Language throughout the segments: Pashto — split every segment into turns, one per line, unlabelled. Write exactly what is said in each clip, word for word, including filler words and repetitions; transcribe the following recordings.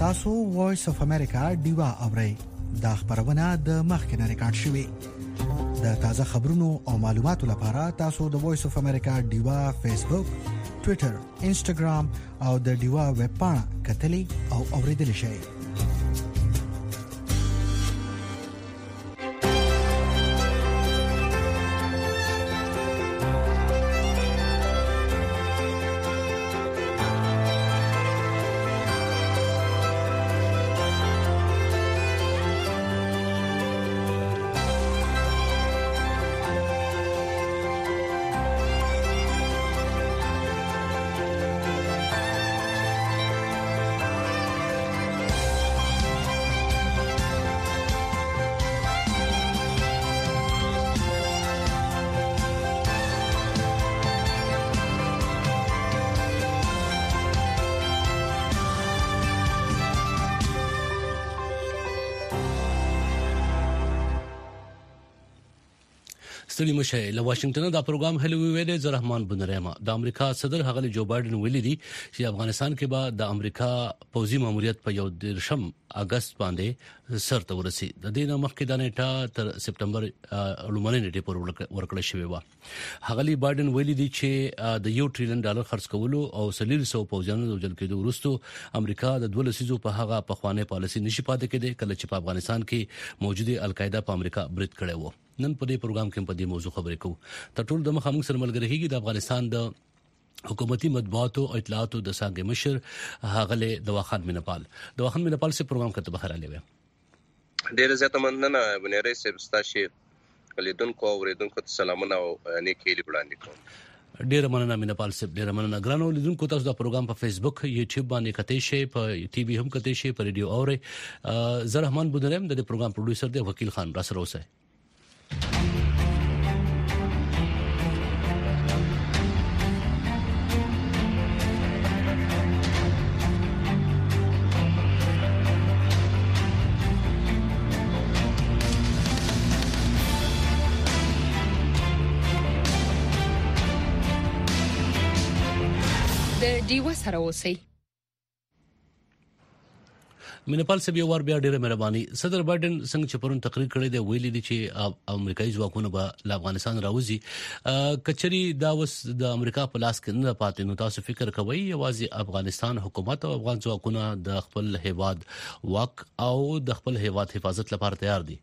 تاسو وایس اف امریکا دیوا اورئ دا خبرونه د مخکنه ریکارډ شوی د تازه خبرونو او معلوماتو لپاره تاسو د وایس اف امریکا دیوا فیسبوک، ټوئیټر، انسټاګرام او د دیوا ویب پاڼه کتلی او اوریدل شئ.
ستړي مشه له واشنگټن دا پروګرام هلو ویلې ز رحمان بنرما د امریکا صدر هغه جو بایدن ویلي دي چې افغانستان کې به د امریکا پوځي ماموریت په یو درشم اگست باندې سرته ورسي. د دې نه مخکې د نیټه تر سپټمبر لومړنۍ نیټه پر ورکړل شوې و. هغه بایدن ویلي دي چې د یو ټریلیون ډالر خرڅ کولو او سلیل سو پوځیانو د وجل کېدو وروسته امریکا د دوه لسیزو په هغه پخوانه پالیسي نشي پاتې کېده کله چې په افغانستان کې موجوده القاعده په امریکا برید کړی و. نن په دې پروګرام کې په دې موضوع خبرې کوو. تر ټولو د مخامخ سره ملګری کېږي د افغانستان د حکومتي مطبوعاتو او اطلاعاتو د څنګه مشر هغه دواخان مینپال دواخان مینپال سره پروګرام کته بخیر علي وي.
ډیر زیاته مننه بنيري سبستاشي لیدونکو او ریدونکو ته سلامونه او نیکی وړاندې کوم.
ډیر مننه مینپال سره ډیر مننه ګرانو لیدونکو تاسو دا پروګرام په فیسبوک، یوټیوب باندې کته شي، په ټي وي هم کته شي، په ریډیو اوري. زه رحمان بودرم د پروګرام پروډوسر دی وکیل خان را سره اوسه.
دیو سره اوسئ.
مینپال سبي ور بیا ډیره مهرباني. صدر بایدن څنګه چې پرون تقریر کړی دی ویلي دي چې امریکایي ځواکونه به له افغانستان راوځي. کچري دا وس د امریکا په لاس کې نه پاتې نو تاسو فکر کوئ یوازې افغانستان حکومت او افغان ځواکونه د خپل هیواد واک او د خپل هیواد حفاظت لپاره تیار دي؟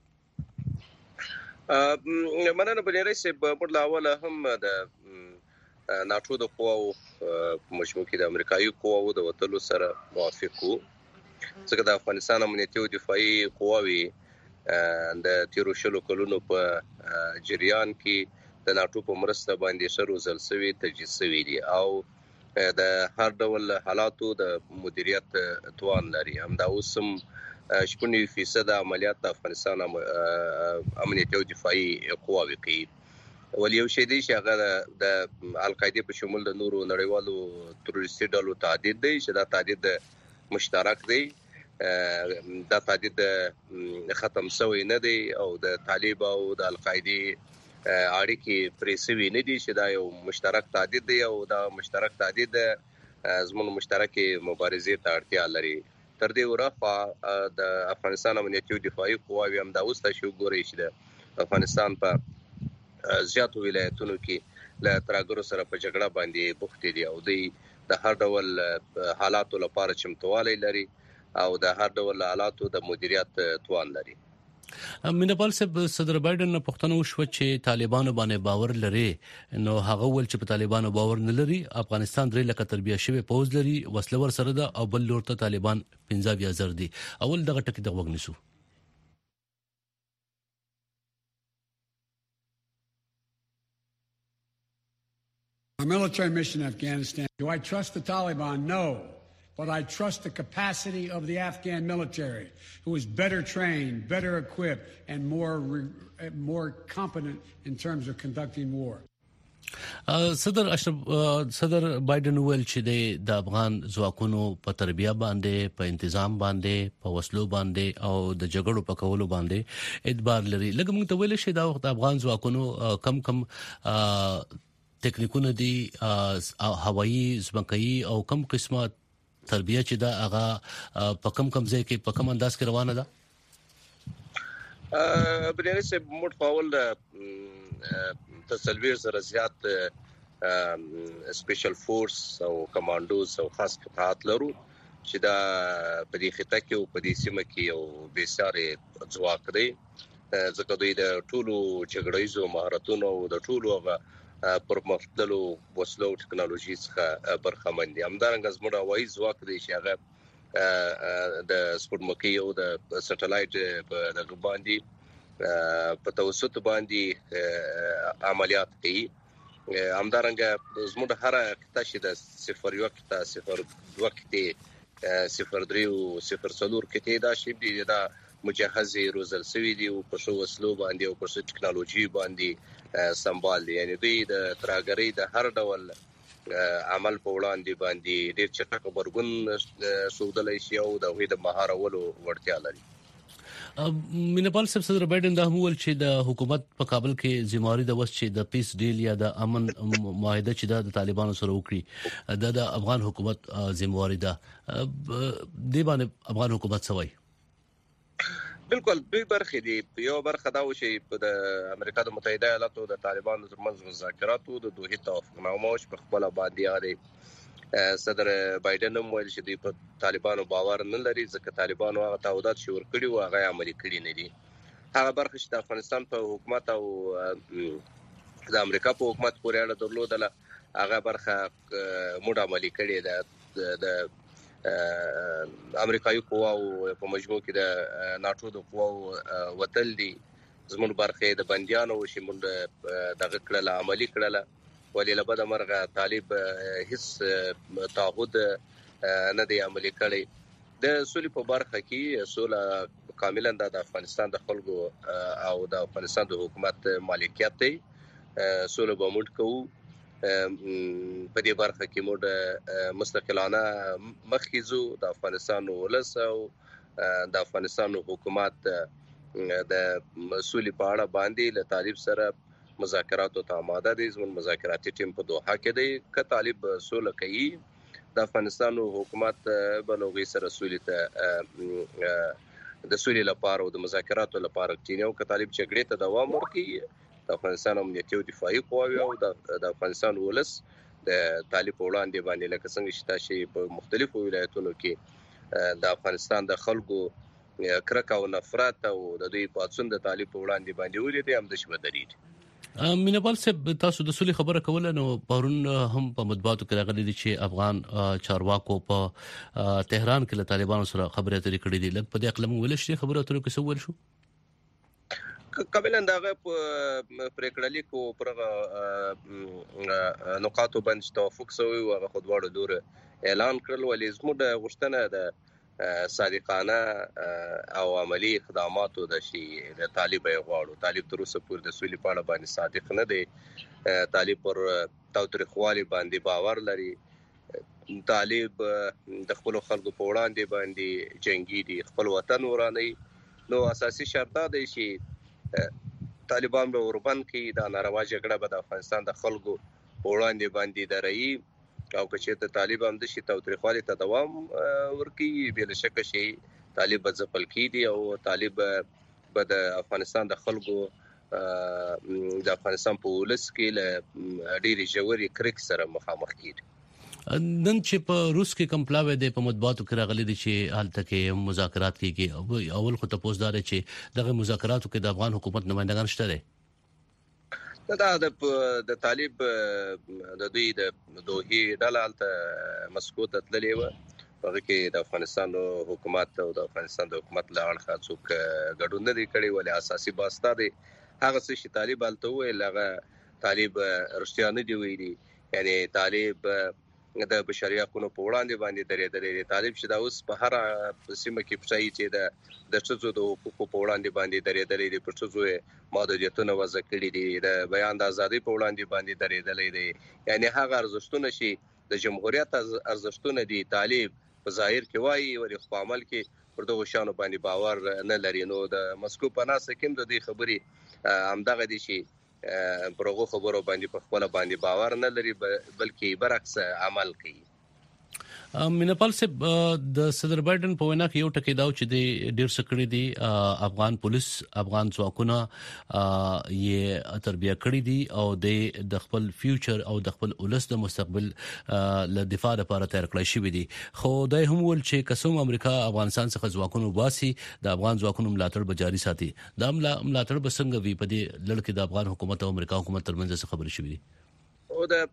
مننه بنيري سه په لاول هم د ناتو د قواو مجموعه کې د امریکایي قواو د وټلو سره موافق وو. څنګه د افغانستان امنیتي او دفاعي قواوي د تیرو شلو کلونو په جریان کې د ناتو په مرسته باندې شروع زلسوي تجهیز شوی دي او د هر ډول حالاتو د مدیریت توان لري. هم دا اوسم شپږ فیصد عملیات د افغانستان امنیتي او دفاعي قواوي کوي. ولی یو شی دی چې هغه د القاعده په شمول د نورو نړیوالو تروریستي ډلو تعدید دی چې دا تعدید مشترک دی. دا تعدید ختم شوی نه دی او د طالب او د القاعده اړیکې پریسوي نه دي چې دا یو مشترک تعدید دی او دا مشترک تعدید زموږ مشترکه مبارزې ته اړتیا لري. تر دې ورخه د افغانستان امنیتي او دفاعي قواوی هم دا اوس تاسو ګورئ چې د افغانستان په زیاتو ولایتونو کې له ترګرو سره په جګړه باندې بوخت دي او د هر ډول حالاتو لپاره چمتووالی لري او د هر ډول حالاتو د مدیریت توان لري.
مینپال صدر بایدن پښتنو شو چې طالبانو باندې باور لري نو هغه ول چې په طالبانو باور نه لري. افغانستان درې لکه تربیه شوی پوز لري وسلور سره ده او بل لور ته طالبان پنځه بیا زر دي. اول دغه ټکی د وګنسو
Our military mission in Afghanistan. Do I trust the Taliban? No. But I trust the capacity of the Afghan military, who is better trained, better equipped, and more more competent in terms of conducting war.
صدر اشرف صدر بایدن ویل چې د افغان ځواکونو په تربیه باندې په تنظیم باندې په وسلو باندې او د جګړو په کولو باندې اعتبار لري. لکه موږ ته ویل شي دا وخت افغان ځواکونو کم کم تکنیکونه دي هوایی ځمکایي او کم قسمه تربیه چې دا هغه په کم کم ځای کې په کم انداز کې روانه ده؟
بریاني سه موږ فاول تسلویر سره زیات سپیشل فورس او کمانډوز او خاص قطاعات لرو چې دا په دې خطه کې او په دې سیمه کې یو بېساري ځواک دی، ځکه دوی د ټولو جګړیزو مهارتونو او د ټولو هغه پرمختللو وسلو او ټکنالوژي څخه برخمن دي. همدارنګه زموږ هوایي ځواک دی چې هغه د سپوږمکۍ او د سټلایټ په دغه باندې په توسط باندې عملیات کوي. همدارنګه زموږ هر قطعه چې د صفر یو قطعه صفر دوه قطعه صفر درې او صفر څلور قطعه دا شی دی دا مجهزي روزل سوي دي او په شو وسلو باندې او په ټکنالوژي باندې سمبال دي. یعنی دوی د ترګری د هر ډول عمل په وړاندې باندې ډېر چټک برګون سودلای شي او د وې د مهارولو وړتیا لري.
مینپال صاحب صدر بایدن دا وویل چې د حکومت په کابل کې ذمہواری د وس چې د پیس ډیل یا د امن معاهده چې د طالبانو سره وکړي د د افغان حکومت ذمہواری ده، د باندې افغان حکومت سوي
بالکل دوی برخه دي. یو برخه دا و چې د امریکا د متحده ایالاتو د طالبانو ترمنځ مذاکراتو د دوه توافقنامه او په خپل باندې اړه صدر بایدن هم ویل چې دوی په طالبانو باور نه لري، ځکه طالبانو هغه تعهدات چې ورکړي او هغه عملي کړي نه دي. هغه برخه چې د افغانستان په حکومت او د امریکا په حکومت پورې اړه درلودله هغه برخه موږ عملي کړي ده. د امریکایي قواو په مجموع کې د ناتو د قواو وتل دي. زموږ برخه د بنديانو چې موږ دغه کړل عملي کړل، ولې له بده مرغه طالب هیڅ تعهد نه دی عملي کړی. د سولې په برخه کې سوله کاملا د افغانستان د خلکو او د افغانستان د حکومت مالکیت دی. سوله به موږ کوو. په دې برخه کې موږ مستقلانه مخکېزو. د افغانستان ولس او د افغانستان حکومت د مسولې په اړه باندې له طالب سره مذاکرات او آماده دي. زموږ مذاکراتي ټیم په دوحه کې دی. که طالب سوله کوي د افغانستان حکومت بلوغي سره سولې ته د سولې لپاره او د مذاکراتو لپاره ټینیو. که طالب جګړې ته دوام ورکړي د افغانستان امنیتي او دفاعي قواوې او د افغانستان ولس د طالب وړاندې باندې لکه څنګه چې تاسو په مختلفو ولایتونو کې د افغانستان د خلکو کرکه او نفرت او د دوی پاتون د طالب وړاندې باندې ولیدي هم د شبه درید.
مینپال صاحب تاسو د سولې خبره کوله نو پرون هم په مطبوعاتو کې راغلي دي چې افغان چارواکو په تهران کې له طالبانو سره خبرې اترې کړې دي. لکه په دې اقلم ولې شي خبرې اترې کې څه ویل شو؟
قبل اندغه پریکړه لیکو پرغه نقاطو باندې توافق شوی او هغه خودواړو دور اعلان کړل. ولې زموږ د غوښتنه د صادقانه او عملی اقداماتو د شي د طالب غواړو. طالب تر اوسه پورې د سولې په اړه باندې صادق نه دی. طالب پر تاوتریخوالي باندې باور لري. طالب د خپل خلکو په وړاندې باندې جنگي دي، خپل وطن وراني. نو اساسي شرط دا دی چې طالبان به اوربند کې دا ناروا جګړه به د افغانستان د خلکو وړاندې باندې درایي او که چې طالب هم د شي تاوتریخوالي ته دوام ورکي بل شک شي طالب ځپل کیدي او طالب به د افغانستان د خلکو د افغانستان په ولس کې له ډېری ژورې کرک سره مخامخ کیږي.
نن چې په روس کې کمپلاوي د په مطبوعاتو کې راغلي دي چې حالت کې مذاکرات کیږي. اول خو تاسو دا چې دغه مذاکراتو کې د افغان حکومت نمائندگان شته دي.
دا د د طالب د دوی د دوه ډلالته مسکو ته تللی و. هغه کې د افغانستان حکومت او د افغانستان د حکومت له اړخه څوک ګډون نه دی کړی. ولې اساسي باسته دی هغه څه چې طالب الته ویل هغه طالب رښتیا نه دی ویلي. یعنی طالب د بشري حقوقو په وړاندې باندې درېدلې. طالب چې دا اوس په هر سیمه کې پټای چې د د څه د حقوقو په وړاندې باندې درېدلې دي، په څه محدودیتونه وضع کړي دي، د بیان د ازادۍ په وړاندې باندې درېدلې دي. یعنی هغه ارزښتونه چې د جمهوریت ارزښتونه دي طالب په ظاهر کې وایي ولې په عمل کې پر دغه شانو باندې باور نه لري. نو د مسکو په ناسه کې د دې خبرې همدغه دي چې پرغه خبرو باندې په خپل باندې باور نه لري بلکې برعکس عمل کوي.
مینپال صاحب د صدر بایدن په وینا کې یو ټکی دا چې د ډیر سکړې دي افغان پولیس افغان ځواکونه یې تربیه کړې دي او د خپل فیوچر او د خپل ولس د مستقبل ل دفاع لپاره تیار کړی شوی دي خو دای هم ول چې قسم امریکا افغانستان څخه ځواکونه باسي د افغان ځواکونو ملاتړ به جاري ساتي دا ملاتړ به څنګه وي په دې لړ کې د افغان حکومت او امریکا حکومت ترمنځ څه خبرې شوې دي
او د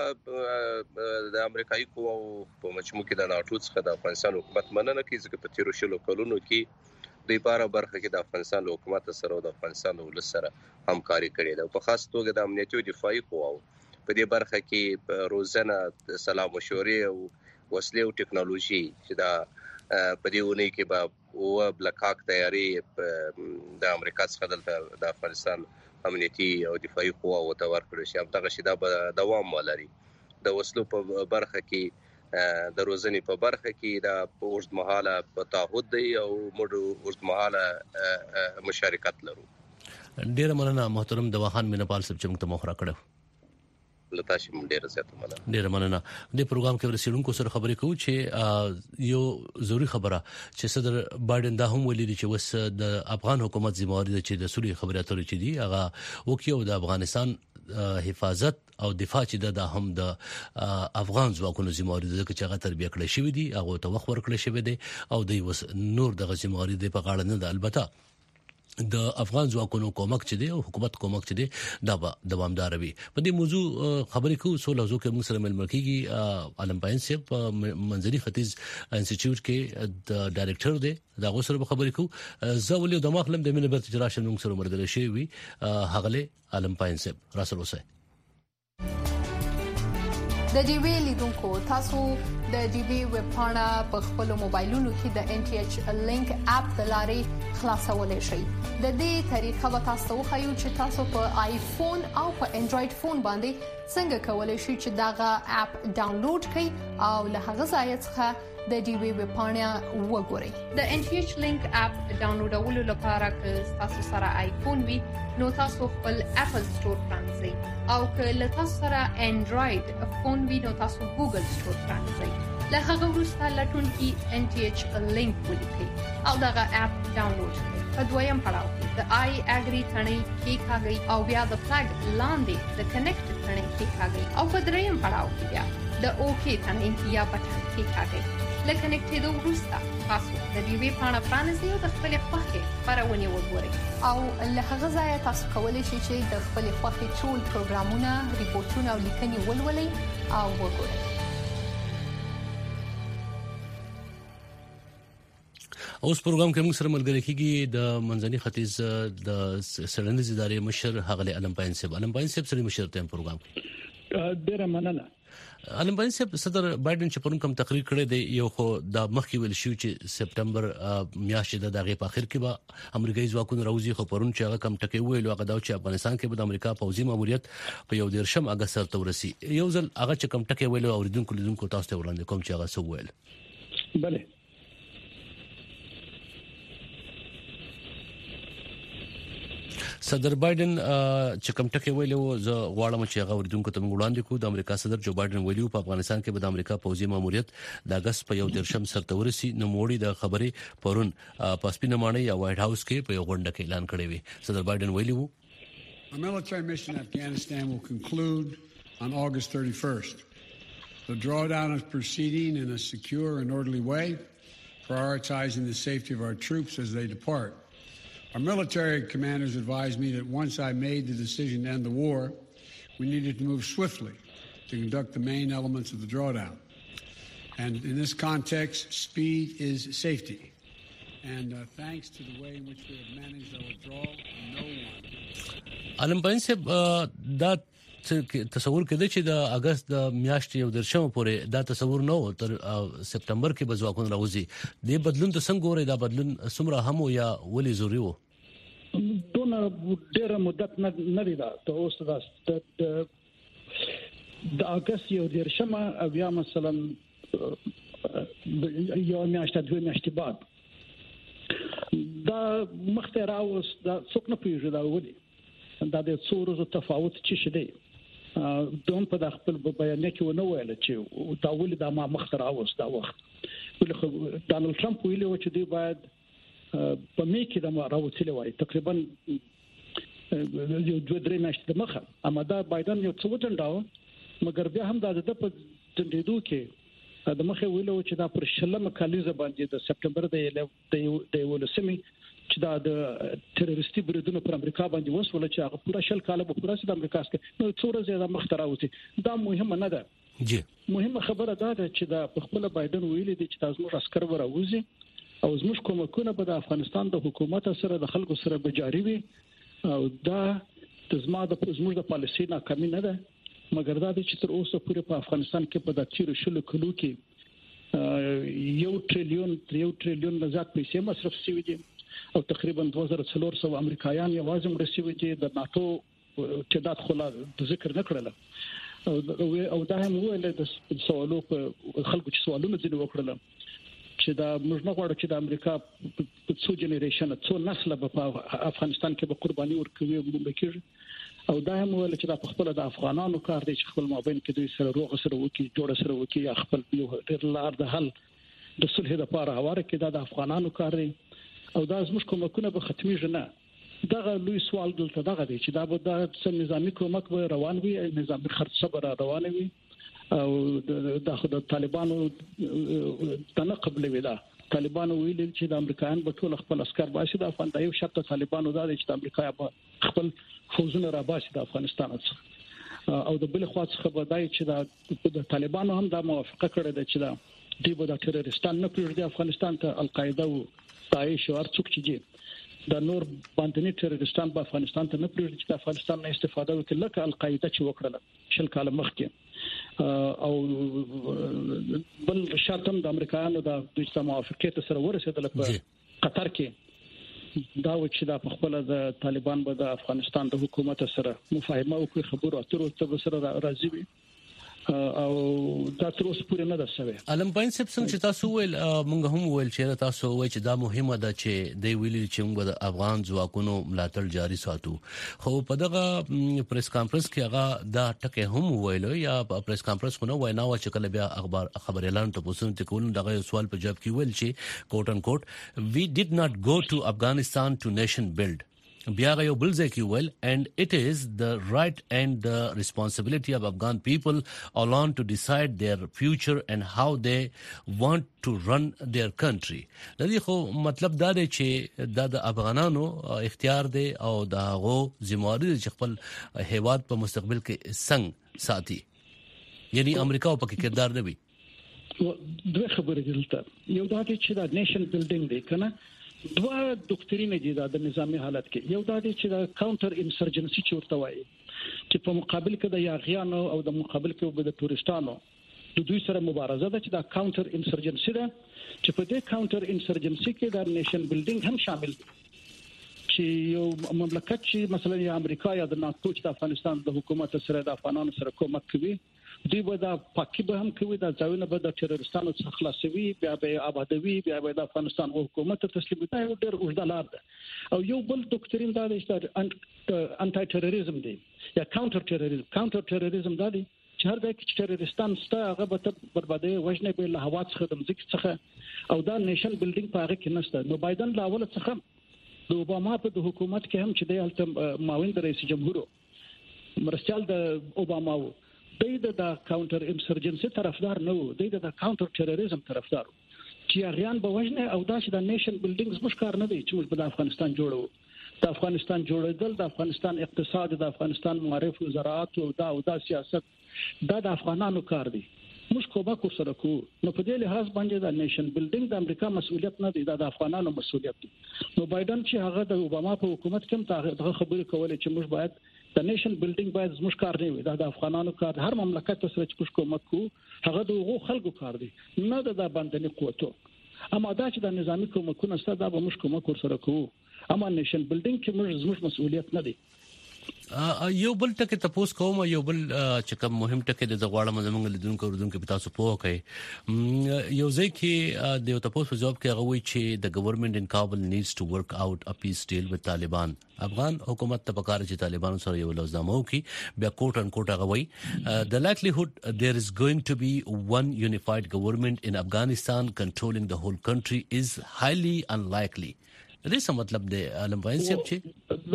د امریکایي قواو په مجموع کې د ناټو څخه د افغانستان حکومت مننه کوي ځکه په تیرو شلو کلونو کې د بار برخه کې د افغانستان حکومت سره او د افغانستان ولس سره همکاري کړې ده په خاص توګه د امنیتي او دفاعي قواو په دې برخه کې روزانه سلام مشورې او وسلې او ټکنالوژي چې دا په دې ونې کې به او بلکاک تیاری د امریکا څخه د افغانستان امنیتي او دفاعي قوا او تور کړی شي همدغه شیدا به دوام ولري د وسلو په برخه کې د روزنې په برخه کې د اوږد مهاله په تعهد دی او موږ اوږد مهاله مشارکت لرو
ډیر مننه محترم دواخان مینپال صاحب چې موږ ته مخره کړو
لته شم ډیر زیات مننه
ډیر مننه د پروګرام کې ورسېدونکو سره خبرې کوو چې یو ضروری خبره چې صدر بایدن دا هم ویلي چې وس د افغان حکومت ذمہواری ده چې د سولې خبرې اترې چې دي هغه وکيو د افغانستان حفاظت او دفاع چې د هم د افغان ځواکونو ذمہواری ده چې هغه تربیه کړې شوې دي هغه ته وخت ورکړل شوی دی او د نور د ذمہواری د په غاړه نه ده البته د افغان ځواکونو کومک چې دی او حکومت کومک چې دی دا به دوامدار وي په دې موضوع خبرې کوو سو لوزو کې موږ سره مل مرکیږي عالم پاین صاحب منځري ختیځ انسټیټیوټ کې د ډایریکټر دی دا غو سره خبرې کوو زه ولې د مخلم د منبر تجربه موږ سره مرګل شي وي هغله عالم پاین صاحب راسل وسه
د ډي وی لیدونکو تاسو د ډي وی ویب پاڼه په خپل موبایلونو کې د ان ټي ایچ لینک اپ د لارې خلاصولای شئ د دې طریقه به تاسو خو یو چې تاسو په آیفون او په انډراید فون باندې څنګه کولای شئ چې داغه اپ ډاونلوډ کړئ او له هغه ځای څخه د ډي وی ویب پاڼه وګورئ د ان ټي ایچ لینک اپ ډاونلوډولو لپاره که تاسو سره آیفون وي نو تاسو خپل اپل سٹور پرانځئ او که له تاسو سره انډراید فون وي نو تاسو ګوګل سٹور پرانځئ له هغه وروسته لټون کې ان ټي ایچ لینک ولیکئ او دغه اپ ډاونلوډ کړئ په دویم پړاو کې د آی اګری ثنې کې کاږئ او بیا د فلګ لاندې د کنیکټ ثنې کې کاږئ او په دریم پړاو کې بیا د اوکی ثنې یا بټن کې کاږئ لکه کنیکټېدو وروسته تاسو د ډي وی پاڼه پرانیزئ او د خپل خوښې خبرونه وګورئ او له هغه ځای تاسو کولی شئ چې د خپل خوښې ټول پروګرامونه ریپورتونه او لیکنې ولولئ او وګورئ
اوس پروګرام کې موږ سره ملګری کیږي د منځني ختیځ د سړندې ادارې مشر هغه علم پاین صاحب علم پاین صاحب سره مشر ته پروګرام
کې ډیر مننه
علم پاین صاحب صدر بایدن چې پرون کوم تقریر کړی دی یو خو د مخکې ویل شو چې سپټمبر میاشتې د دغه په اخر کې به امریکایي ځواکونه راوځي خو پرون چې هغه کم ټکی ویل هغه دا چې افغانستان کې به د امریکا پوځي ماموریت په یو دیرشم اگست سره ورسي یو ځل هغه چې کم ټکی ویل اوریدونکو لیدونکو تاسو ته وړاندې کوم چې هغه سو ویل
بله
صدر بایدن چې کوم ټکی ویلو زه غواړم چې هغه وردونکو ته وړاندې کوم د امریکا صدر جو بایدن ویلو په افغانستان کې به د امریکا پوځي ماموریت د اگست په یو درشم سره ورسي نو موړي د خبرې پرون په سپینه ماڼۍ یا وایټ هاوس کې په یو غونډه کې اعلان کړی وی صدر بایدن ویلو
Our military mission in Afghanistan will conclude on August thirty-first. The drawdown is proceeding in a secure and orderly way, prioritizing the safety of our troops as they depart. Our military commanders advised me that once I made the decision to end the war, we needed to move swiftly to conduct the main elements of the drawdown. And in this context, speed is safety. And uh, thanks to the way in which we have managed our withdrawal, no one...
علم پاین صاحب دا تصور کړی چې د اگست د میاشتې یو درشم پورې دا تصور نه و تر سپټمبر کې به ځواکونه راوځي د بدلون ته څنګه ګوري دا بدلون څومره هم یا ولې ضروري وو
دونه ډېر مدت نه دی دا ته اوس دا د اگست یو درشم او یا مثلا یو میاشت دوه میاشتې بعد دا مخته راوس دا څوک نه پیژني دا ودی دا د څو ورځې تفاوت چې شته دوم په خپل بیان کې ونه ویل چې دا ولې دا ما مختر اوس دا وخت ولې ډانلډ ټرمپ ویلي و چې دی باید په می کې د راوځلې وای تقریبا یو دوه درې میاشتې مخه اما دا بایدن یو څه وټنډاو مګر بیا هم دا د په تندیدو کې د مخه ویلو چې دا پر شلمه کالیزه باندې د سپټمبر د د ولسمي چې دا د تروریستي بریدونو پر امریکا باندې وسول چې هغه پوره شل کاله په پوره د امریکا څخه نو څوره زیاده مختراوتی دا مهمه نه ده
جی
مهمه خبره دا ده چې دا په خپل بایدن ویلي دي چې تاسو موږ عسكر وراوځي او زموږ کومکونه به د افغانستان د حکومت سره د خلکو سره به جاری وي او دا د زما د زموږ د پالیسي ناکامي نه ده مګر دا چې تر اوسه پورې په افغانستان کې په د تیر شلو کلو کې یو ټریلیون یو ټریلیون نه زیات پیسې مصرف شوي دي او تقریبا دوه زره څلور سوه امریکایان یوازې مرسي دي د ناتو تعداد خلا ذکر نکړل او دا هم ویل د سوالو په خلکو چې سوالونه ځنه وکړل چې دا موږ نه غواړو چې د امریکا په څو جنریشن څو نسل په افغانستان کې به قرباني ورکوي او موږ او دا هم ویل چې دا په خپل د افغانانو کار دی چې خپل مابین کې دوی سره روغ سره وکي جوړ سره وکي یا خپل یو ډیر لار د حل د صلح لپاره هواره کې دا د افغانانو کار دی او دا زموږ کومکونه به ختميږي نه دغه لوی سوال دلته دغه دی چې دا به د نظامی کومک به روان وي نظامی خرڅه به روان وي او د طالبانو تنه قبل ودا طالبانو ویل چې د امریکایان په ټول خپل عسكر باسي د افغان د یو شرط طالبانو دا چې د امریکا خپل فوزونه را باسي د افغانستان څخه او د بل خوا څخه بدای چې د طالبانو هم دا موافقه کړې ده چې دا دی به د تروریستان نه پریږدي افغانستان ته القاعده او داعش او ارڅوک چې د نور باندې تروریستان په افغانستان ته نه پریږدي چې افغانستان نه استفاده وکړي لکه القاعده چې وکړه شل کال مخکې او بل شرطم د امریکایانو د دوی موافقت سره ورسېدل په قطر کې دا و چې د خپل د طالبان به د افغانستان د حکومت سره مفاهمه وکړي خبرو اترو سره راځي وي او دا تر اوسه پورې نه ده شوی
علم پاین سپ څنګه چې تاسو ویل موږ هم ویل چې تاسو وایي چې دا مهمه ده چې دی ویلي چې موږ د افغان ځواکونو ملاتړ جاري ساتو خو په دغه پریس کانفرنس کې هغه دا ټکه هم ویل یا په پریس کانفرنس کو نو وینا و چې کله بیا اخبار خبر اعلان ته پوښتنه تکول دغه سوال په جواب کې ویل چې کوټ ان کوټ we did not go to Afghanistan to nation build بیا یو بل ځکه ویل and it is the right and the responsibility of Afghan people alone to decide their future and how they want to run their country. د دې خو مطلب دا دی چې دا د افغانانو اختیار دی او دا غو ذمہواری چې خپل هیواد په مستقبل کې څنګه ساتي یعنی امریکا په کې کردار نه وي
دوه خبرې دلته یو دا چې دا نیشن بیلډینګ دی کنه دوه ډاکټرینه دي د نظامی حالت کې یو دا دي چې د کاونټر انسرجنسي چورته وایي چې په مقابل کې د یاغیانو او د مقابل کې د تورستانو د دوی سره مبارزه ده چې د کاونټر انسرجنسي ده چې په دې کاونټر انسرجنسي کې د نیشن بیلډینګ هم شامل دي چې یو مملکت چې مثلا یا امریکا یا د ناتو چې د افغانستان د حکومت سره د افغانانو سره کومک کوي دوی به دا پاکي به هم کوي دا ځایونه به د تروریستانو څخه خلاصوي بیا به آبادوي بیا به د افغانستان حکومت ته تسلیم کوي یو ډېر اوږده لار ده او یو بل ډاکټرین دا دی چې انټي تروریزم دی یا کاونټر تروریزم کاونټر تروریزم دا دی چې هر ځای کې تروریستان ستا هغه به بربادي وژنې به له هوا څخه د ځمکې څخه او دا نیشن بیلډینګ په هغه کې نشته نو بایدن لا اول څخه د اوباما په حکومت کې هم چې د هلته معاون رئیس جمهور مرستيال د اوباما و د د کاونټر انسرجنسي طرفدار نه و د د کاونټر ټیرریزم طرفدار چې اغیان به وژنه او دا چې د نیشن بیلډینګز مش کار نه دی چې موږ په افغانستان جوړو د افغانستان جوړېدل د افغانستان اقتصاد د افغانستان معرف او زراعت او دا او دا سیاست دا د افغانانو کار دی موږ کومک سره کو نو په دې لحاظ باندې د نیشن بیلډینګ د امریکا مسؤلیت نه دی دا د افغانانو مسؤلیت دی نو بایدن چې هغه د اوباما په حکومت کې هم خبرې کولې چې موږ باید د نیشن بیلډینګ باید زموږ کار نه وي دا د افغانانو کار هر مملکت سره چې موږ کومک کوو هغه د هغو خلکو کار دی نه د باندې قوتو اما دا چې د نظامی کومکونه ستاسو د موږ کومک سره کوو اما نیشن بیلډینګ کې موږ زموږ مسؤلیت نه دی
یو بل ټکی تاسو کوم یو بل چې کوم مهم ټکی د زغواړه مزمنګ لیدونکو اوردونکو په تاسو پوه کوي یو ځکه د تاسو جواب کې غوي چې د ګورنمنت ان کابل نیډز ټو ورک اوټ ا پیس ډیل وذ طالبان افغان حکومت ته پکاره چې طالبان سره یو لوزنامو کې بیا کوټ ان کوټ غوي the likelihood there is going to be one unified government in Afghanistan controlling the whole country is highly unlikely. دې څه مطلب دی علم وایي چې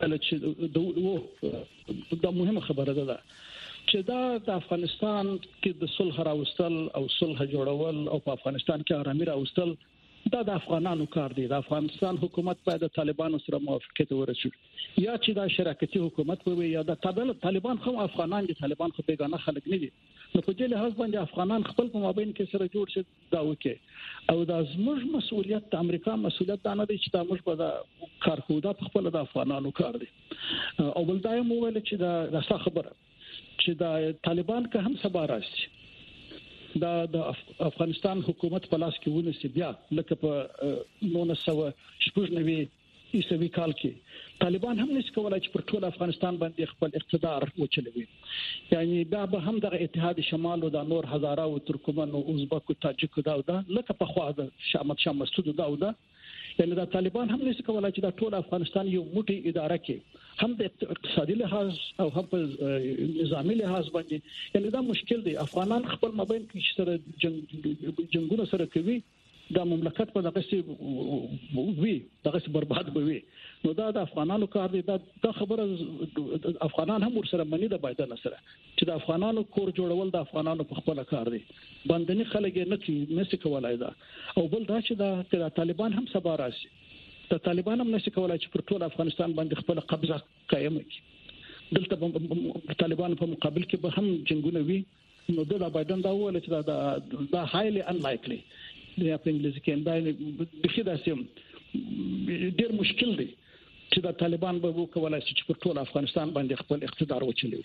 دا مهمه خبره ده چې دا د افغانستان کې د صلح راوستل او صلح جوړول او په افغانستان کې آرامي راوستل دا د افغانانو کار دی. د افغانستان حکومت باید د طالبانو سره موافقت ورسوي یا چې دا شراکتي حکومت وي یا د طالبان خو افغانان دي طالبان خو بیگانه خلک نه دي نو په دې لحاظ باندې افغانان خپل په مابین کې سره جوړ شي دا وکي او دا زموږ مسؤلیت د امریکا مسؤلیت نه دی چې دا موږ په دا کار کوو دا خپل د افغانانو کار دی او بل دا مو ویل چې دا د خبره چې دا طالبان که هم سبا راشي دا د افغانستان حکومت په لاس کې ونیسي بیا لکه په نولس سوه شپږ نوي عیسوي کال کې طالبان هم نس کولای چې پر ټول افغانستان باندې خپل اقتدار وچلوي یعنی بیا به هم د اتحاد شمال او د نور هزاره او ترکمن او ازبک او تاجک دا دا لکه په خوا د شامت شام مسعود دا دا یعنی د طالبان هم نس کولای چې د ټول افغانستان یو موټی اداره کې هم د اقتصادي لحاظ او هم په نظامی لحاظ باندې یعنی دا مشکل دی. افغانان خپل مابین کې سره جنگ جنگونه سره کوي دا مملکت په دغه څه وی دغه څه برباد وي نو دا د افغانانو کار دی. دا د خبره افغانان هم ورسره منی د بایدن سره چې د افغانانو کور جوړول د افغانانو په خپل کار دی باندې خلک نه کی نس کولای دا او بل دا چې د طالبان هم سبا راشي د طالبان هم نس کولای چې پر ټول افغانستان باندې خپل قبضه قائم کړي دلته طالبان په مقابل کې به هم جنگونه وي نو د بایدن دا ویل چې دا دا highly unlikely د په انګلیسي کې دا بخي داسم ډیر مشکل دی چې د طالبان به وکولای شي چې په ټول افغانستان باندې خپل اقتدار وچلوي.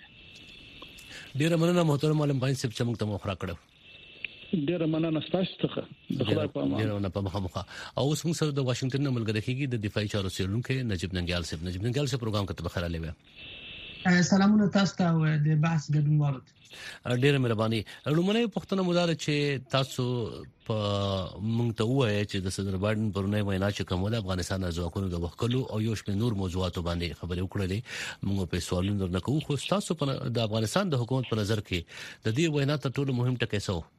ډیر مننه محترم علم باندې سب چې موږ ته مخ را کړو.
ډیر مننه تاسو ته د خدای په امان.
ډیر مننه په مخه او اوس موږ سره د واشنگټن نه ملګری کیږي د دفاعي چارو څېړونکو نجیب ننګیال صاحب. نجیب ننګیال صاحب پروګرام کته بخیر علیه.
سلامونه تاسو ته او د بحث ګډونوالو.
ډیره مهرباني. لومړی پښتنه مدار چې تاسو په مونږ ته وایي چې د صدر بایدن پرونه وینا چې کومه افغانستان ځواکونو د وکړو او یو شمېر نور موضوعاتو باندې خبرې وکړلې موږ په سوالونو درنکو خو تاسو په د افغانستان د حکومت په نظر کې د دې وینا ته ټول مهم ټکی څه و؟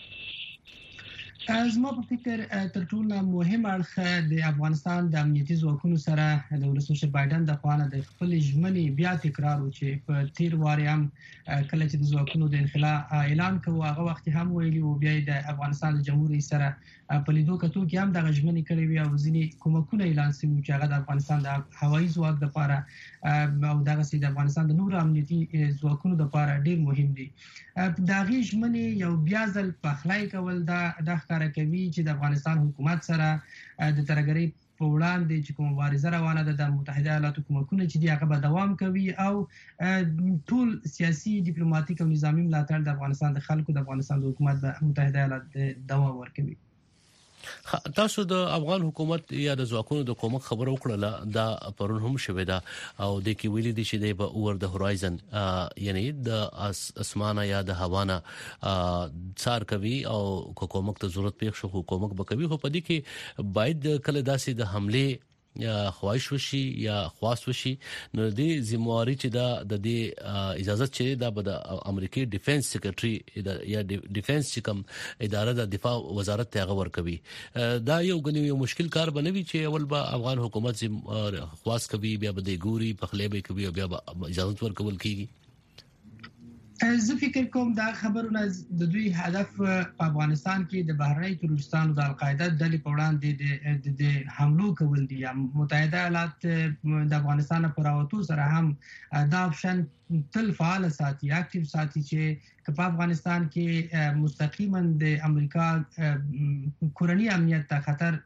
زما په فکر تر ټولو مهم اړخ د افغانستان د امنیتي ځواکونو سره د ولسمشر بایدن د خوانه د خپل ژمنې بیا تکرار و چې په تیر واري هم کله چې د ځواکونو د انخلاء اعلان کوو هغه وخت هم ویلي او بیا د افغانستان د جمهوریت سره په لیدو کتو کې هم د ژمنې کړې وي او ځینې کومکونه اعلان شوي چې هغه د افغانستان د هوایي ځواک لپاره او دغه سي د افغانستان د نور امنیتي ځواکونو لپاره ډیر مهم دي. دا غي ژمنې یو بیا ځل په خلای کول دا د کوي چې د افغانستان حکومت سره د ترګری په وړاندې چې کوم مبارزه روانه ده د متحده ایالاتو حکومتونه چې دی هغه به دوام کوي او ټول سیاسي ډیپلوماټیک او نظامی ملاتړ د افغانستان د خلکو د افغانستان د حکومت د متحده ایالاتو دوام ورکوي.
تاسو د افغان حکومت یا د ځواکونو د کومک خبرو وکړه دا پرون هم شوې ده او د کې ویلي دي چې د اور د هورایزن یعنی د اسمانه یا د هوانه څار کوي او کومک ته ضرورت پېښ شو کومک بکوي خو پدې کې باید کله داسې د حمله یا خواهش وشي یا خواست وشي نو د ذمہواری چې دا د دې اجازه چې دا د امریکای ډیفنس سیکریټري یا ډیفنس چې کوم اداره د دفاع وزارت ته غوړ کوي دا یو غنی یو مشکل کار بنوي چې اول به افغان حکومت خواست کوي بیا به د ګوري په خلې به کوي بیا به اجازه ورکول کیږي.
زه فکر کوم دا خبرونه د دوی هدف په افغانستان کې د بهرنی تروریستانو د القاعده ډلې په وړاندې د حملو کول دي. متحده ایالات د افغانستان پر راوتو سره هم دا اپشن تل فعال ساتي اکټیو ساتي چې په افغانستان کې مستقیما د امریکا کورنی امنیت ته خطر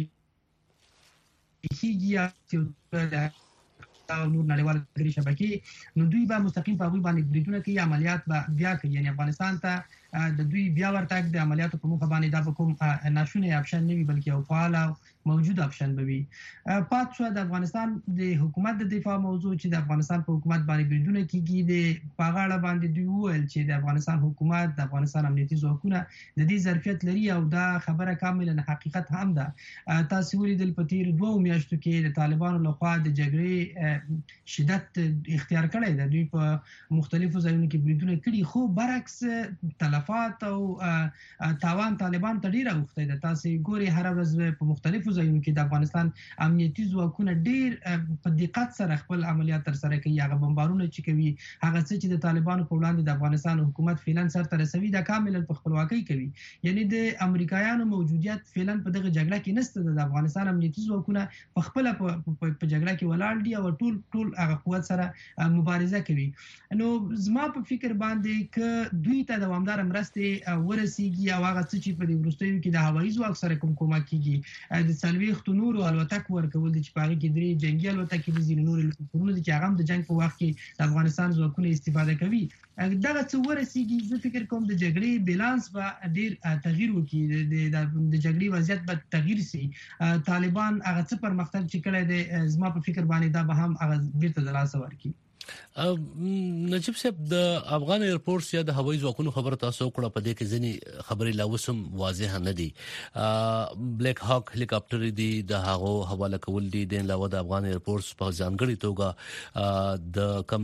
پیښیږي او نور نړیوال غړي شبکې نو دوی به مستقیم په هغه باندې بریدونه کوي عملیات به بیا کوي یعنی افغانستان ته د دوی بیا ورتګ د عملیاتو په مخ باندې دا کوم ناشونه اپشن نه وي بلکې یو فعال موجود اپشن به وي. پات شو د افغانستان د حکومت د دفاع موضوع چې د افغانستان په حکومت باندې بریدونه کیږي د پاغاړه باندې دوی وویل چې د افغانستان حکومت د افغانستان امنیتي ځواکونه د دې ظرفیت لري او دا خبره کاملا حقیقت هم ده. تاسو ولیدل په تیر دوه میاشتو کې د طالبانو لخوا د جګړې شدت اختیار کړی دی. دوی په مختلفو ځایونو کې بریدونه کړي خو برعکس تلفات او تاوان طالبان ته ډیر اوخته ده. تاسو ګوري هر ورځ په مختلفو ځایونو کې د افغانستان امنیتي ځواکونه ډیر په دقت سره خپل عملیات تر سره کوي. هغه بمبارونه چې کوي هغه څه چې د طالبانو په وړاندې د افغانستان حکومت فعلا سره رسوي دا کاملا په خپلواکي کوي. یعنی د امریکایانو موجودیت فعلا په دغه جګړه کې نشته. د افغانستان امنیتي ځواکونه په خپل په جګړه کې ولاړ دي او ټول ټول هغه قوت سره مبارزه کوي. نو زما په فکر باندې ک دوی ته دوامدار مرستې ورسیږي او هغه څه چې په دې وروستیو کې د هوایي ځواک سره کوم کومک کیږي د سلويخت نورو الوتکو ورکول دي چې په هغه کې درې جنگي الوتکې دي ځینې نور الوتکې دي چې هغه د جنگ په وخت کې د افغانستان ځواکونه استفاده کوي. دغه څه ورسیږي زه فکر کوم د جګړې بیلانس به ډیر تغییر وکړي. د جګړې وضعیت به تغییر شي. طالبان هغه څه پرمختګ چې کړی دی زما په فکر باندې دا به هم هغه بیرته د لاسه ورکړي.
نجیب صاحب د افغان ایرپورټس یا د هوایي ځواکونو خبره تاسو کړه په دې کې ځینی خبرې لا وسم واضح نه دي. بلیک هاک هلیکاپټر دي د هغو حواله کول دي د علاوه د افغان ایرپورټس په ځانګړي توګه د کم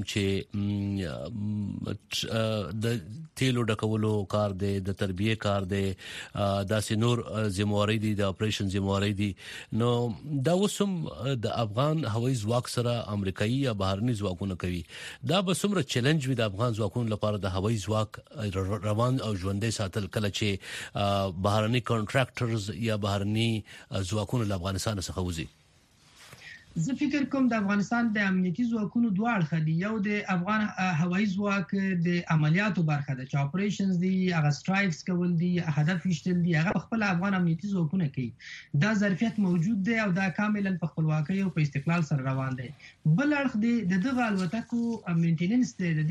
چې د تیلو ډکولو کار دی د تربیه کار دی د سينور ذمہواری دي د اپریشن ذمہواری دي. نو دا وسم د افغان هوایي ځواک سره امریکایي یا بهرني ځواکونه کوي. دا به څومره چیلنج وي د افغان ځواکونو لپاره د هوایي ځواک روان او ژوندۍ ساتل کله چې بهرني کانټراکټرز یا بهرني ځواکونه له افغانستان څخه وځي؟
زه فکر کوم د افغانستان د امنیتي ځواکونو دوه اړخ دي. یو د افغان هوایي ځواک د عملیاتو برخه ده چې اپریشنز دي هغه سټرایکس کول دي هدف وشتل دي هغه خپل افغان امنیتي ځواکونه کوي. دا ظرفیت موجود دی او دا کاملا په خپلواکۍ او په استقلال سره روان دی. بل اړخ دی د دغه الوتکو مینټیننس دی د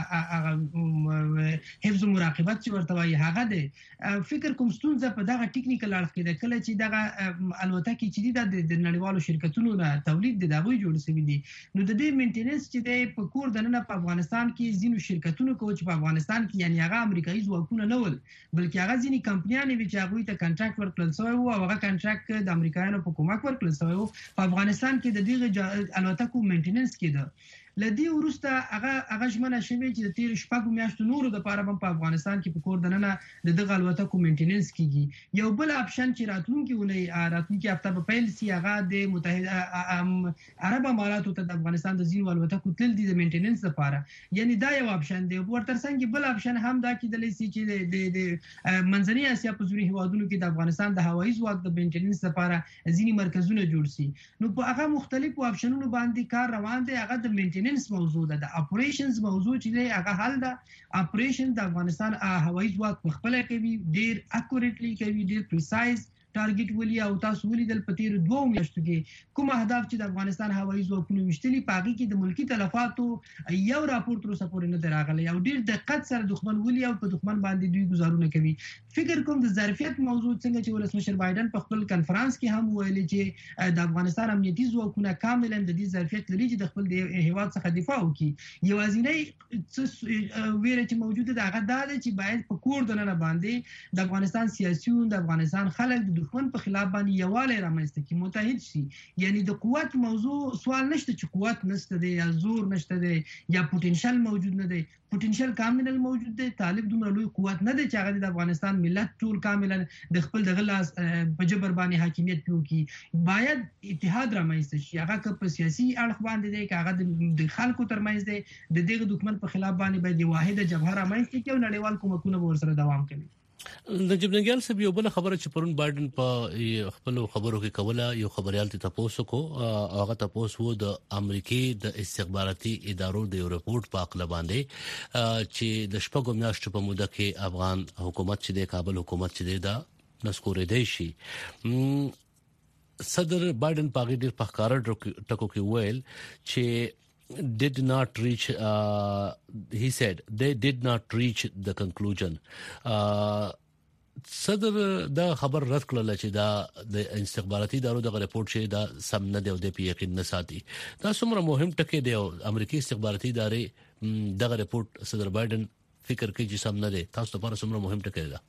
حفظ او مراقبت چې ورته وایي هغه دی. فکر کوم ستونزه په دغه ټیکنیکل اړخ کې ده کله چې دغه الوتکې چې د نړیوالو شرکتونو نه تولید د دغوی جوړ شوی دي. نو د دې مینټیننس چې د په کور دننه په افغانستان کې ځینو شرکتونو کو چې په افغانستان کې یعنی هغه امریکایي ځواکونه نه ول بلکې هغه ځینې کمپنیانې چې هغه ته کانټراکټ ورکړل شوی او هغه کانټراکټ د امریکایانو په کومک ورکړل شوی په افغانستان کې د دغه الوتکو مینټیننس کېده. لدی ورسته هغه هغه ژمنه شوی چې د تیر شپږ میاشتو نورو د لپاره په افغانستان کې په کور دننه د دغه الوتکو مینټیننس کیږي. یو بل اپشن چې راتلونکي ولې راتلونکي هفته په پیل سی هغه د متحده عرب اماراتو ته د افغانستان د زینو الوتکو تل دي د مینټیننس لپاره. یعنی دا یو اپشن دی. ورته څنګه بل اپشن هم دا کېدلی شي چې د منځنۍ اسیا په ځینو هیوادونو کې د افغانستان د هوایي ځواک د مینټیننس لپاره ځینې مرکزونه جوړ شي. نو په هغه مختلفو اپشنونو باندې کار روان دی. هغه د مینټیننس موضوع ده. د اپریشنز موضوع چې دی هغه حل ده. اپریشن د افغانستان هوایي ځواک په خپل کوي ډیر اکوریټلی کوي ډیر پریسایز ټارګټ ولي او تاسو ولیدل په تیر دوه میاشتو کې کوم اهداف چې د افغانستان هوایي ځواکونو وشتلي پاږي کې د ملکی تلفاتو یو راپور تر اوسه پورې نه دراغلی او ډیر دقت سره دښمن ولي او په دښمن باندې دوی گزارونه کوي. فکر کوم د ظرفیت موضوع څنګه چې ولسمشر بایدن په خپل کانفرنس کې هم ویلي چې د افغانستان امنیتي ځواکونه کاملا د دې ظرفیت لري چې د خپل هیواد څخه دفاع وکړي. یوازینی ویره چې موجوده ده هغه دا ده چې باید په کور دننه باندې د افغانستان سیاسيون د افغانستان خلک د دښمن په خلاف باندې یواله رامنځته کی متحد شي. یعنی د قوت موضوع سوال نشته چې قوت نشته دی یا زور نشته دی یا پوتنشل موجود نه دی. پوتنشل کاملا موجود دی. طالب دومره لوی قوت نه دی چې هغه د افغانستان ملت ټول کاملا د خپل د غلاس په جبر باندې حاکمیت پیوکي. باید اتحاد رامنځته شي. هغه په سیاسي اړخ باندې دی که هغه د خلکو ترمنځ دی. د دغه دښمن په خلاف باندې باید یو واحده جبهه رامنځته کړي او نړیوال کومکونه ورسره دوام کوي.
نجیب ننګیال صاحب یو بل خبره چې پرون بایدن په خپل خبرو کې کوله یو خبريال ته تاسو کو هغه تاسو وو د امریکای د استخباراتي ادارو د یو رپورت په اړه باندې چې د شپږو میاشتو په موده کې افغان حکومت چې د کابل حکومت چې دا نسکورې دی شي. صدر بایدن په غیر په ښکارا ټکو کې ویل چې did not reach uh, he said they did not reach the conclusion uh, صدر دا خبر رد کړل چې دا د استخباراتي ادارو د ریپورت شي دا سم نه دی او د یقین نه ساتي دا څومره مهم ټکی دی او امریکایي استخباراتي ادارې دغه ریپورت صدر بایدن فکر کوي چې سم نه دی تاسو لپاره څومره مهم ټکی دی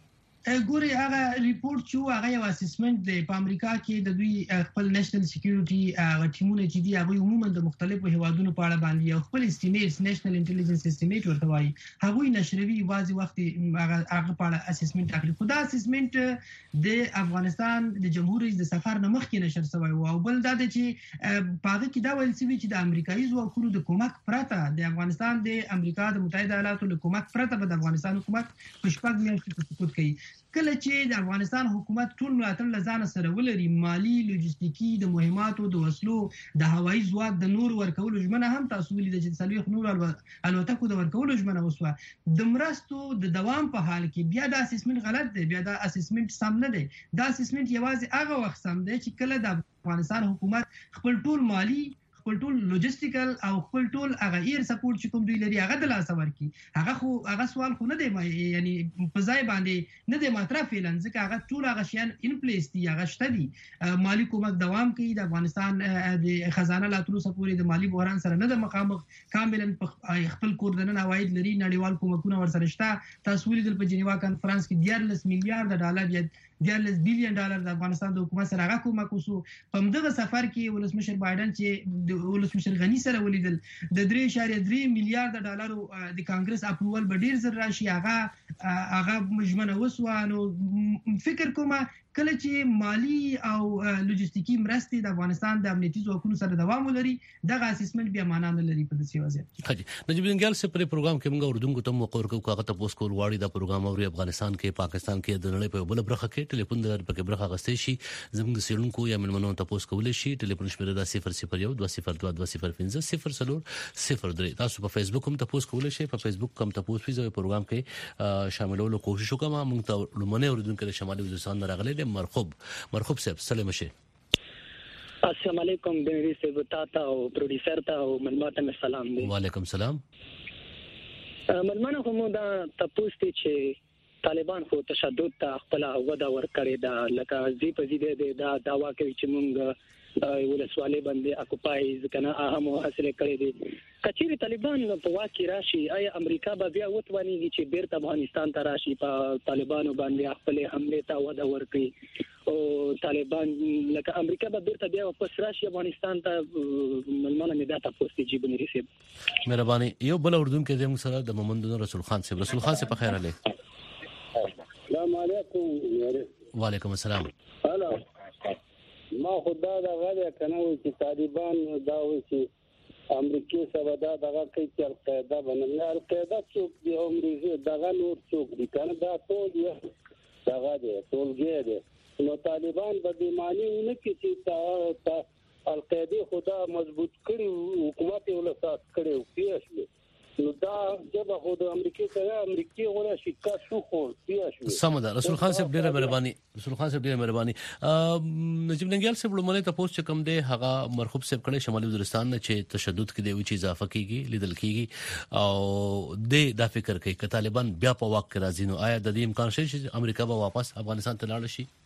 ګوري هغه ریپورت چې هغه یو اسسمنت دی په امریکا کې د دوی خپل نېشنل سکیورټي هغه ټیمونه چې دی هغه عموما د مختلفو هیوادونو په اړه باندې یو خپل استیمیټس نېشنل انټيليجنس استیمیټ ورته وایي هغه نشروي واځي وخت هغه هغه په اړه اسسمنت اخلي خو دا اسسمنت د افغانستان د جمهور رئیس د سفر نه مخکې نشر شوی او بل دا چې په هغه کې دا ویل شوی چې د امریکایي ځواکونو د کومک پرته د افغانستان د امریکا د متحده ایالاتو له کومک پرته به د افغانستان حکومت په شپږ میاشتو کې سقوط کوي کله چې د افغانستان حکومت ټول ملاتړ لزان سره ولري مالی لوجستیکي د مهماتو د وسلو د هوایي ځواک د نور ورکولو ژمنه هم تاسو ولې د سلويخ نور الوتکو د ورکولو ژمنه وسوه د مرستو د دوام په حال کې بیا د اسسمنت غلط دی بیا د اسسمنت سم نه دی دا اسسمنت یوازې هغه وخت سم دی چې کله د افغانستان حکومت خپل ټول مالی خپل ټول لوجستیکل او خپل ټول هغه ایر سپورټ چې کوم دوی لري هغه د لاس ورکی هغه خو هغه سوال خو نه دی یعنی په ځای باندې نه دی مطرح فعلن ځکه هغه ټول هغه شیان ان پلیس دي هغه شته دي مالی کومک دوام کوي د افغانستان د خزانه لا تر اوسه پورې د مالی بحران سره نه د مخامخ کاملا خپل کوردنن عواید لري نړیوال کومکونه ورسره شته تاسو ولیدل په جنیوا کانفرنس کې دیارلس میلیارډ ډالر دیارلس بلین ډالر د افغانستان د حکومت سره هغه کومک وسو په دغه سفر کې ولسمشر بایدن چې د ولسمشر غنی سره ولیدل د درې اشاریه درې میلیارډ ډالرو د کانګرس اپروول به ډیر زر راشي هغه هغه مجمنه وسو نو فکر کوم کله چې مالی او لوجستیکي مرستې د افغانستان د امنیتي ځواکونو سره دوام ولري دغه اسسمنت بیا معنا نه لري په داسې وضعیت کې.
حاجی نجیب الدین سے پر پروګرام کې موږ اردو ته موقع ورکو کاغه تاسو کول واړی دا پروګرام او افغانستان کې پاکستان کې د نړۍ په بل برخه کې ټلیفون در پکې برخه غستې شي زموږ د سیلونکو یا منمنو تاسو کولای شي ټلیفون شمیره دا صفر صفر یو دوه صفر دوه دوه صفر پنځه صفر صفر صفر درې تاسو په فیسبوک هم تاسو کولای شي په فیسبوک هم تاسو په پروګرام کې شاملولو کوشش وکم موږ ته لمنه اوریدونکو د شمالي وزیرستان راغلي د مرخوب مرخوب صاحب سلام شه
السلام علیکم بنری صاحب تاتا او پروډوسر ته او ملمات می سلام دی
وعلیکم سلام
ملمنه کوم دا تاسو چې طالبان خو تشدد ته خپل ودا ور کړی دا لکه زی په زی دی دا داوا کوي چې مونږ ولسوالۍ باندې اکوپایز کنه اهم حاصل کړی دي کچېری طالبان په واکې راشي آیا امریکا به بیا وتوانیږي چې بیرته افغانستان ته راشي په طالبانو باندې خپل حمله ته ودا ورکړي او طالبان لکه امریکا به بیرته بیا واپس راشي افغانستان ته ملمنه مې دا تاسو ته جيبني رسېب
مهرباني یو بل اردن کې زموږ سره د محمد رسول خان صاحب رسول خان صاحب په خیر علي
السلام علیکم
وعلیکم السلام
هلا ما خدا دا غواړم کنه چې طالبان دا و چې امریکای سره دا دغه کوي چې القاعده باندې القاعده څوک دی امریکای دغه نور څوک دی کنه دا ټول یو دغه دی ټولګي دی نو طالبان به د معنی نه کې چې تا القاعده خدا مضبوط کړي حکومت یې ولسات کړي پیښ نو دا جب خو د امریکای سره امریکای غوړه شکا شو خو پیښ
سمدا رسول خان صاحب ډیره مهرباني رسول خان صاحب ډیره مهرباني نجیب ننګیال صاحب لمنه تاسو چې کوم دی هغه مرخوب صاحب کړي شمالي وزیرستان نه چې تشدد کې دی چې اضافه کیږي لیدل کیږي او د دا فکر کوي چې طالبان بیا په واک کې راځي نو آیا د دې امکان شته چې امریکا به واپس افغانستان ته لاړ شي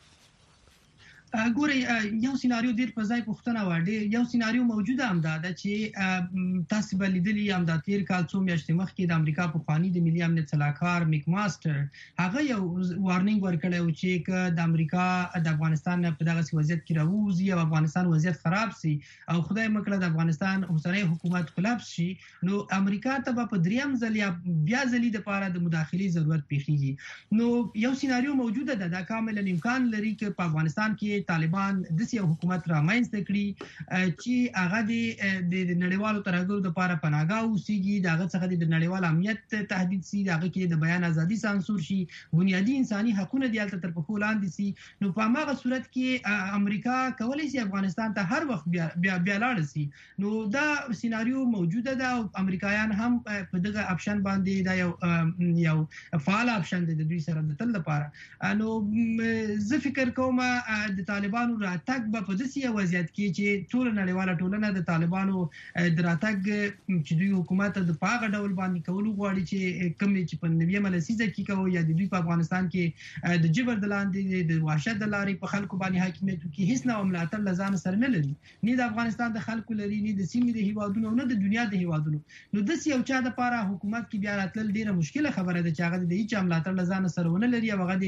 ګوري یو سيناريو ډیر په ځای پښتنه وړي یو سيناريو موجوده هم ده چې تاسو بل لیدلی هم د تیر کال څو میاشتې مخکې د امریکا په خواني د ملي امنیت صلاحکار میک ماستر هغه یو وارنینګ ورکړی چې د امریکا د افغانستان په دغه وضعیت کې راوځي او افغانستان وضعیت خراب شي او خدای مکړه د افغانستان اوسنۍ حکومت کولابس شي نو امریکا ته په دریم ځل یا بیا ځلې د لپاره د مداخلي ضرورت پیښیږي نو یو سيناريو موجوده ده دا کامل امکان لري چې په افغانستان کې طالبان د سیاسي حکومت را مینځته کړي چې هغه د نړیوالو ترهګرو لپاره پناهګاه اوسېږي دغه څخه د نړیوال امنیت تهدید سي دغه کې د بیان ازادي سانسور شي بنیادی انساني حقوقونه د یالته تر پخو لاندې سي نو په هغه صورت کې امریکا کولای شي افغانستان ته هر وخت بیا بیا لاړ سي نو دا سيناريو موجوده ده او امریکایان هم په دغه اپشن باندې دا یو یو فعال اپشن د دوی سره د تل لپاره نو زه فکر کوم د طالبانو راتګ به په داسې وضعیت کې چې ټول نړیواله ټولنه د طالبانو د راتګ چې دوی حکومت د پاغه ډول باندې کول غواړي چې کوم چې په نویمه لسیزه کې کوي یا د دوی په افغانستان کې د جبر د لاندې د وحشت د لارې په خلکو باندې حاکمیت کوي، هیڅ نوع ملاتړ لزان سره نه لري، نه د افغانستان د خلکو لري، نه د سیمې د هیوادونو، نه د دنیا د هیوادونو. نو د یو چا د لپاره حکومت کې بیا راتلل ډیره مشکله خبره ده چې هغه د هیڅ ملاتړ لزان سره ونه لري او هغه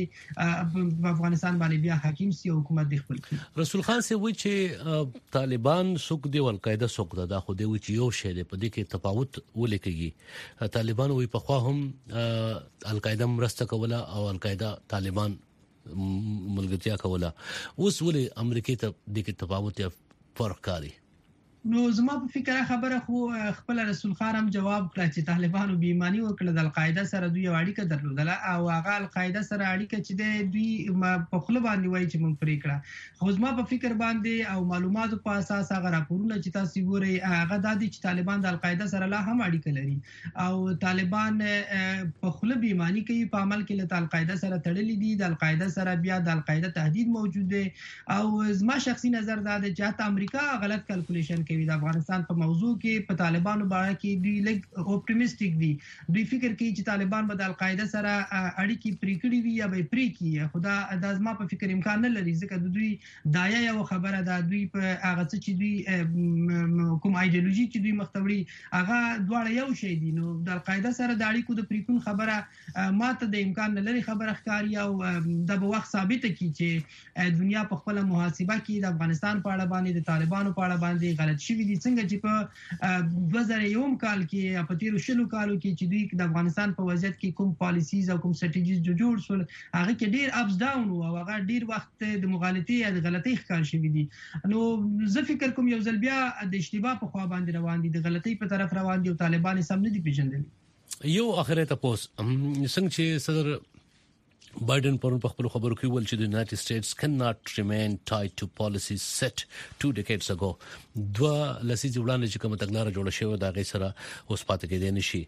د افغانستان باندې بیا حاکم سي او حکومت د خپل کړي.
رسول خان سي وی چې طالبان څوک دی او القاعده څوک ده، دا خو دی چې یو شی دی په دې کې تفاوت ولیکي. طالبان وی په خوا هم القاعده مرسته کوله او القاعده طالبان ملګرتیا کوله، اوس ولې امریکای ته د کې تفاوت یا فرق کاری؟
نو زما په فکر خبره خو خپل رسول خان هم جواب کړ چې طالبانو بیمانی وکړه د القاعده سره دوی اړیکه درلودله او هغه القاعده سره اړیکه چې دوی په خپل باندې وایي چې مونږ پرې کړه. خو زما په فکر باندې او معلوماتو په اساس هغه راپورونه چې تاسو ګورئ هغه د دې چې طالبان د القاعده سره لا هم اړیکه لري او طالبان په خپل بیمانی کوي، په عمل کې له القاعده سره تړلي دي، د القاعده سره بیا د القاعده تهدید موجود دی او زما شخصي نظر دا دی چې حتی امریکا غلط کیلکولیشن کوي د افغانستان په موضوع کې. په طالبانو باندې کې دوی لګ اپټیمیستیک دي، دوی فکر کوي چې طالبان به د القاعده سره اړیکې پرې کړې وي یا به پرې کړي. خدا د ازما په فکر امکان نه لري ځکه د دوی دایا یو خبره ده، دوی په هغه څه چې دوی کوم ایدئولوژي چې دوی مختوري هغه دواړه یو شی دي. نو د القاعده سره د اړیکو د پریکون خبره ماته د امکان نه لري خبره ښکاري او د به وخت ثابت کی چې دنیا په خپل محاسبه کې د افغانستان په اړه باندې د طالبانو په اړه باندې غلط شوی دي، څنګه چې په دوه زره یو کال کې په تیرو شلو کالو کې چې دوی د افغانستان په وضعیت کې کوم پالیسیز او کوم سټریټیز جوړ شول هغه کې ډیر اپس ډاون او هغه ډیر وخت د مغالطي یا د غلطي ښکار شوی دي. نو زه فکر کوم یو ځل بیا د اشتباه په خوا باندې روان دي، د غلطي په طرف روان دي او طالبان سم نه دي پیژندل.
یو اخره تاسو څنګه چې صدر بایدن پرون په خپل خبرو کې ول چې د یونایټډ سټیټس کین ناٹ ریمین ټاید ټو پالیسیز سیټ ټو ډیکیډز اگو. دوا لسیز وړاندې چې کوم تګلارې جوړه شوې دا غي سره اوس پاتې کېدې نشي.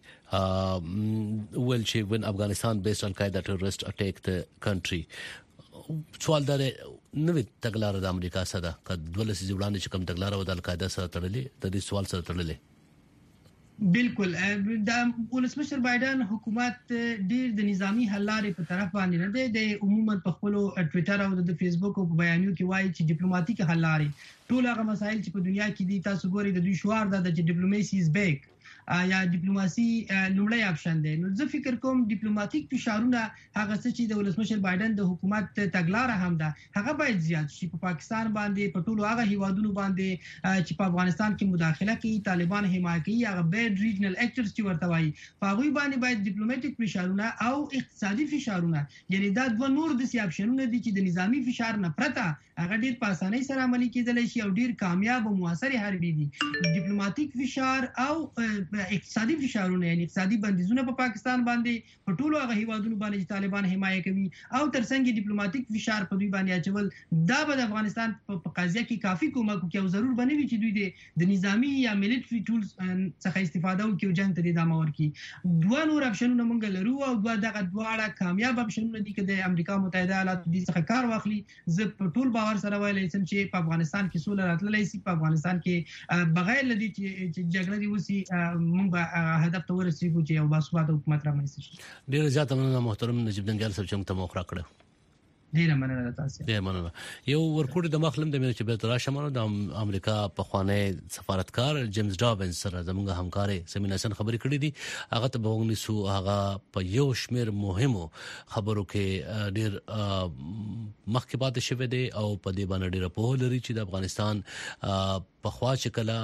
ول چې when Afghanistan based al-Qaeda terrorist attack the country. سوال دا نوې تګلارې د امریکا سره کله د لسیز وړاندې چې کوم تګلارې د القاعده سره تړلې د دې سوال سره تړلې.
بالکل د ولسمشر بایدن حکومت ډیر د نظامی حل لارې په طرف باندې نه دی، د عموما په خپل ټوئیټر او د فیسبوک او بیانیو کې وایي چې ډیپلوماټیک حل لارې ټول هغه مسایل چې په دنیا کې دي تاسو ګورئ د دوی شعار دا د ډیپلوماسي از بیک یا ډیپلوماسي لومړی اپشن دی. نو زه فکر کوم ډیپلوماټیک فشارونه هغه څه چې د ولسمشر بایدن د حکومت تګلارې هم ده هغه باید زیات شي په پاکستان باندې، په ټولو هغه هیوادونو باندې چې په افغانستان کې مداخله کوي، طالبان حمایت کوي، هغه بیډ ریجنل اکټرز چې ورته وایي په هغوی باندې باید ډیپلوماټیک فشارونه او اقتصادي فشارونه، یعنی دا دوه نور د سي اپشنونه دي چې د نظامی فشار نه پرته هغه ډیر په اسانۍ سره عملي کېدلی شي او ډیر کامیاب او موثر حربي دي. ډیپلوماټیک فشار او اقتصادي فشارونه یعنی اقتصادي بندیزونه په پاکستان باندې په ټولو هغه هیوادونو باندې چې طالبان حمایت کوي او ترڅنګ ډیپلوماټیک فشار په دوی باندې اچول دا به د افغانستان په قضیه کې کافي کومک کوي او ضرور بنوي چې دوی د نظامی یا ملټری ټولز څخه استفاده وکړي او جنگ ته ادامه ورکړي. دوه نور اپشنونه موږ لرو او دوه دغه دواړه کامیاب اپشنونه دي چې د امریکا متحده ایالاتو د څخه کار واخلي. زه په ټول باور سره وایلی شم چې په افغانستان کې سوله راتللی شي، په افغانستان کې بغیر لدی چې جګړه دی وسی موږ هدف ته ورسېږو چې یو باثباته حکومت رامنځته شي.
ډیر زیات مننه محترم نجیب دنګال صاحب چې موږ ته موقع کړو.
ډیر مننه تاسو.
ډیر مننه. یو ورکوټ د مخلم د مینه چې به تر شمال د امریکا په خوانه سفارتکار جیمز ډابنس سره زموږ همکارې سمیناسن خبرې کړې دي. هغه ته به ونیسو، هغه په یو شمیر مهمو خبرو کې ډیر مخکې پاتې شوی دی او په دې باندې ډیر په لري چې د افغانستان په خوا چې کله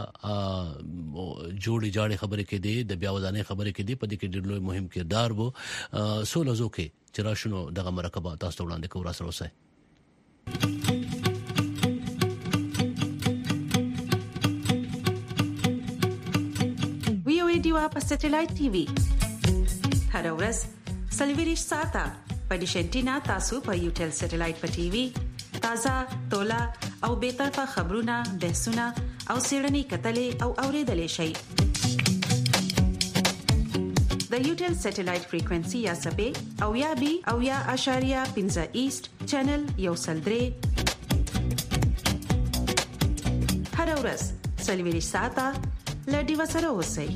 جوړي جاړي خبرې کې دي د بیا ودانې خبرې کې دي په دې کې ډیر لوی مهم کردار وو. سولزو کې چې راشنو دغه مرکبه تاسو ته وړاندې کوو، را سره اوسئ.
وی او ای ډیوا په سټلایټ ټي وي هر ورځ سلویریش ساته په ډیشنټینا تاسو په یوټل سټلایټ په ټي وي تازه تولا او به طرفه خبرونه، بحثونه او سیړنی کتلې او اوریدلې شي. د یوټل سټلایټ فریکوئنسي یا سبې او یا بي او یا اشاریه پنځه ایست چینل یو سل درې ورځ سلویریش ساعته لډي وسره اوسئ.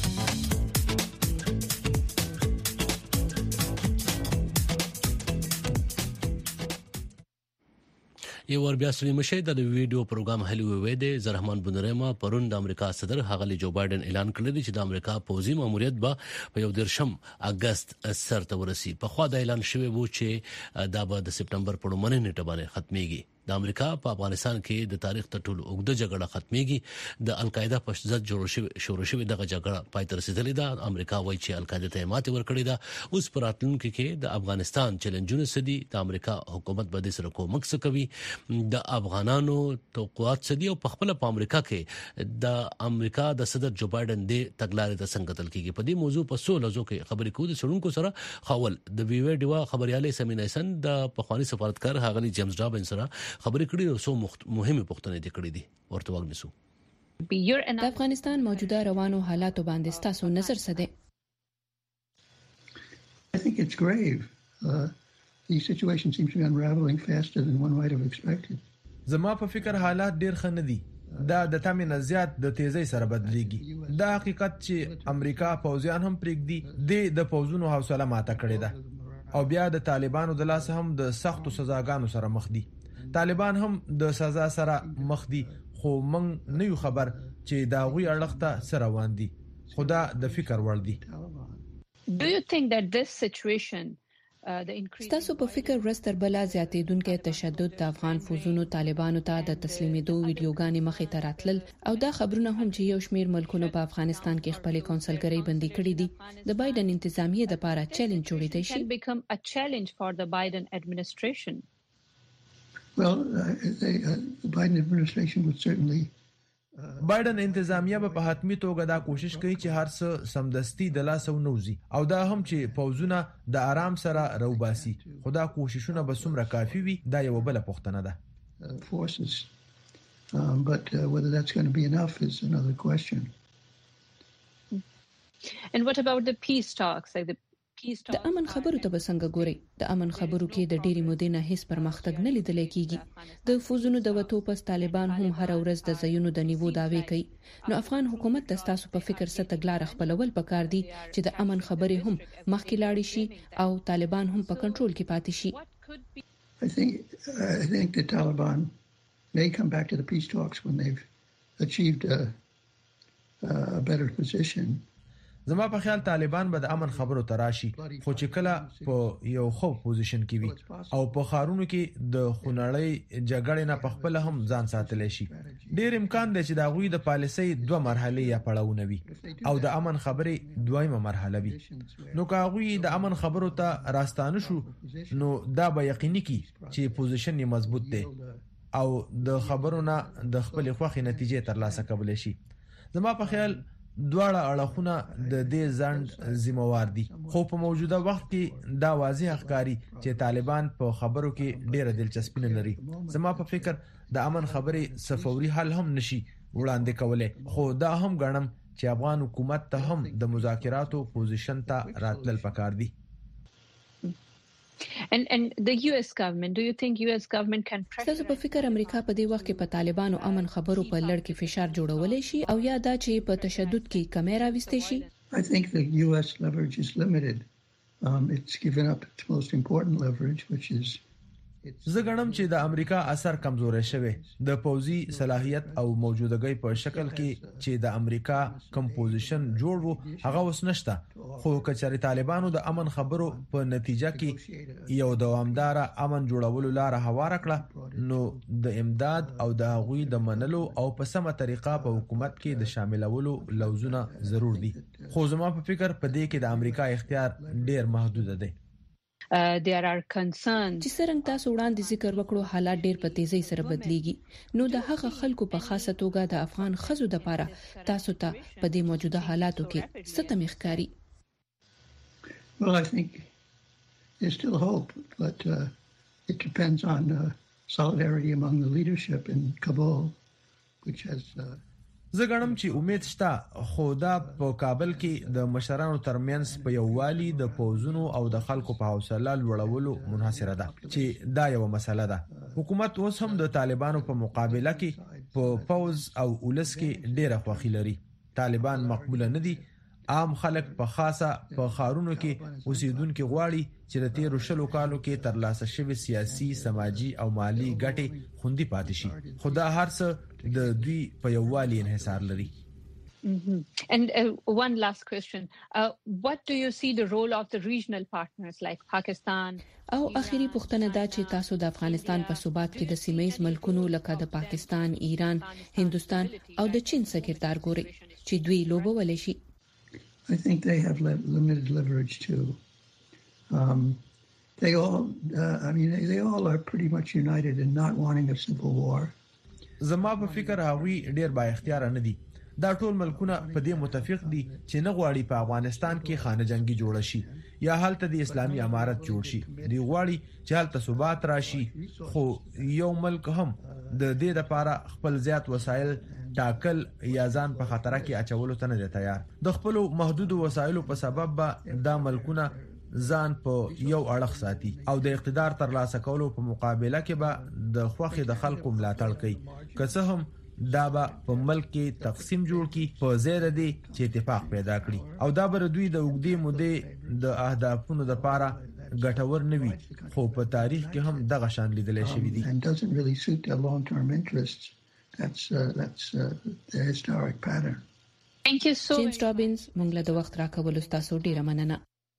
یو ور بیا سلی مشه د ویډیو پروګرام هلو وی دی زرحمان بنریما پرون د امریکا صدر هغلی جو بایدن اعلان کړی دی چې د امریکا پوزي ماموریت به په یو درشم اگست سرته ورسی. په خوا د اعلان شوی وو چې دا به د سپټمبر په لومړۍ نیټه باندې ختميږي. د امریکا په افغانستان کې د تاریخ تر ټولو اوږده جګړه ختميږي. د القاعده په ضد جوړ شوی شروع شوی دغه جګړه پای ته رسیدلې ده. امریکا وایي چې القاعده ته ماته ورکړې ده. اوس پر راتلونکي کې د افغانستان چیلنجونه سدي د امریکا حکومت به د سره کومک کوي. د افغانانو توقعات سدي او په خپل په امریکا کې د امریکا د صدر جو بایدن د تګلارې د څنګه تل کېږي. په دې موضوع په سو لزو کې خبرې کوو د سړونکو سره خاول د ویوي ډیوا خبريالي سمینه سن د پخوانی سفارتکار هغلی جیمز ډابن سره خبرې کړې او سو مهمه پوښتنې دي کړې دي. ورته وګورئ.
د افغانستان موجوده روانو حالاتو باندې تاسو نظر څه دی؟
I think it's grave. Uh, the situation seems to be unraveling faster than one might have expected.
زما په فکر حالات ډیر ښه نه دي. دا د تامین زیات د تیزی سره بدليږي. دا حقیقت چې امریکا پوځیان هم پرېږدي د پوځونو حوصله ماته کړې ده او بیا د طالبانو د لاس هم د سختو سزاګانو سره مخ دي. طالبان هم د سزا سره مخ دي خو موږ نه یو خبر چې دا غوي اړخته سره روان دي. خدا د فکر ور دي.
Do you think that this situation ستاسو په فکر ورستر بلا زیاتېدونکو تشدد د افغان فوزونو طالبانو ته د تسلیمېدو ویډیوګانې مخې ته راتلل او دا خبرونه هم چې یو شمیر ملکونو په افغانستان کې خپل کونسلګری بندي کړې دي د بایدن انتظامیه لپاره چیلنج جوړېدای شي؟ become a challenge for the Biden administration.
Well, uh, they, uh, the Biden administration would certainly
بایدن انتظامیه به په حتمی توګه دا کوشش کوي چې هر څه سمدستي د لاس او نوزي او دا هم چې پوزونه د آرام سره روباسي. خدا کوششونه به څومره کافي وي دا یو بل پوښتنه ده.
forces um, but uh, whether that's going to be enough is another question.
And what about the peace talks like the د امن خبرو ته بسنګ ګوري. د امن خبرو کې د ډېری مودې نه هیڅ پرمختګ نه لیدل کېږي. د فوزونو د وټو پس طالبان هم هر ورځ د زینو د نیوو داوی کوي. نو افغان حکومت د تاسو په فکر څه تګلار خپلول پکار دي چې د امن خبرې هم مخکې لاړې شي او طالبان هم په کنټرول کې پاتې شي؟
I think uh, I think the Taliban may come back to the peace talks when they've achieved a, a better position.
زما په خیال طالبان به د امن خبرو تراشي خو چې کله په یو خو پوزیشن کې وي او په خارونو کې د خونړۍ جګړې نه په خپل هم ځان ساتلی شي. ډیر امکان دی چې دا غوي د پالیسۍ دوه مرحلې یا پړاوونه وي او د امن خبرې دویمه مرحله وي. نو که غوي د امن خبرو ته راستانه شو نو دا به یقیني کی چې پوزیشن یې مضبوط دی او د خبرو نه د خپل خوخي نتیجې ترلاسه کولای شي. زما په خیال دواړه اړخونه د دې ځند ذمہوار دي خو په موجوده وخت کې دا واضح ښکاري چې طالبان په خبرو کې ډېره دلچسپي نه لري. زما په فکر د امن خبرې صفوري حل هم نشي وړاندې کولای خو دا هم ګڼم چې افغان حکومت ته هم د مذاکراتو پوزیشن ته راتلل پکار دي.
And and the U S government, do you think U S government can pressure? تاسو په فکر امریکا په دې وخت کې په طالبانو امن خبرو په لړ کې فشار جوړولای شي او یا دا چې په تشدد کې کمی راوستي شي؟
I think the U S leverage is limited. Um, it's given up its most important leverage, which is
زه ګڼم چې د امریکا اثر کمزوري شوی د پوزي صلاحيت او موجودګۍ په شکل کې چې د امریکا کمپوزیشن جوړ وو هغه اوس نشته. خو کچاري طالبانو د امن خبرو په نتیجه کې یو دوامدار امن جوړولو لار هوار کړه نو د امداد او د غوي د منلو او په سمه طریقه په حکومت کې د شاملولو لوزونه ضرور دي. خو زما په فکر په دې کې د امریکا اختیار ډیر محدود دی.
Uh, there are concerns چې څنګه تاسو وړاندې ذکر وکړو حالات ډېر په تیزی سره بدليږي نو د هغه خلکو په خاصه توګه د افغان خزو د لپاره تاسو ته په دې موجوده حالاتو کې څه تمخکاری؟
Well, I think there's still hope, but uh, it depends on uh, solidarity among the leadership in Kabul, which has uh,
زه ګڼم چې امید شته خو دا په کابل کې د مشرانو ترمنځ په یووالي د پوزونو او د خلکو په حوصله لوړولو منحصره ده چې دا یو مسله ده. حکومت اوس هم د طالبانو په مقابله کې په پوز او ولس کې ډیره خوخي لري. طالبان مقبول نه دي. عام خلک په خاصه په خارونو کې اوسیدونکو غواړي چې د تیرو شلو کالو کې ترلاسه شوی سیاسي، سماجی او مالی ګټې خوندي پاتې شي. خدا هر څه د دوی په یووالي انحصار لري.
Mm-hmm. And uh, one last question. Uh, what do you see the role of the regional partners like Pakistan? او اخیری پوښتنه دا چې تاسو د افغانستان په ثبات کې د سیمایي ملکونو لکه د پاکستان، ایران، هندستان او د چین څخه کردار ګوري چې دوی لوبولای شي.
I think they have limited leverage too. Um, they all, uh, I mean, they, they all are pretty much united in not wanting a civil war.
زما په فکر هغوی ډیر با اختیار نه دي. دا ټول ملکونه په دې متفق دي چې نه غواړي په افغانستان کې خانه جنگي جوړ شي یا حالت د اسلامي امارت جوړ شي. دی غواړي چې حالت ثبات راشي، خو یو ملک هم د دې لپاره خپل زیات وسایل ټاکل یا ځان په خطر کې اچولو ته نه دی تیار. د خپل محدود وسایلو په سبب به دا ملکونه ځان په یو اړخ ساتي او د اقتدار ترلاسه کولو په مقابله کې به د خوخي د خلکو ملاتړ کوي. که څه هم دا به په ملک کې تقسیم جوړ کی په زیره دي چې اتفاق پیدا کړي او دا بر دوی د وګړي مودې د اهدافونو لپاره ګټور نه وي، خو په تاریخ کې هم دغه شان لیدل شوی دي.
And doesn't really suit their long-term interests. That's uh, that's uh, the historic pattern.
Thank you so much. James Robbins, موږ له د وخت راکول تاسو ډیره مننه.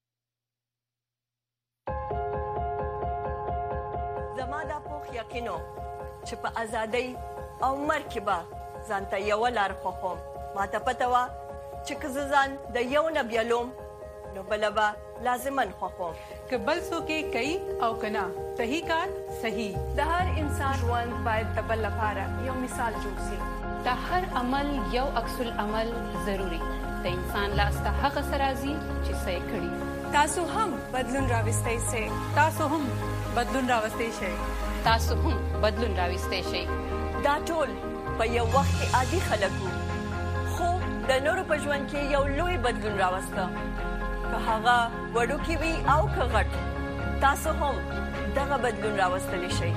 زما د پوخ یقینو چې په ازادۍ او مرکبه ځانته یو لار خوخم. ما ته پته وا چې که ځان د یو نه بیلوم نو بلبا لازمن خوخم.
که بل څوک کوي او کنا صحیح کار صحیح. د هر انسان ژوند باید د بل لپاره یو مثال جوړ شي. د هر عمل یو عکس العمل ضروری. د انسان لاس ته هغه سرازي چې صحیح کړي.
تاسو هم بدلون راوستئ شئ.
تاسو هم بدلون راوستئ شئ.
تاسو هم بدلون راوستئ شئ.
دا ټول په یو وخت کې عادي خلکو، خو د نورو په ژوند کې یو لوی بدلون راوسته. که هغه وړوکی وي او که غټ، تاسو هم دغه بدلون راوستلی شئ.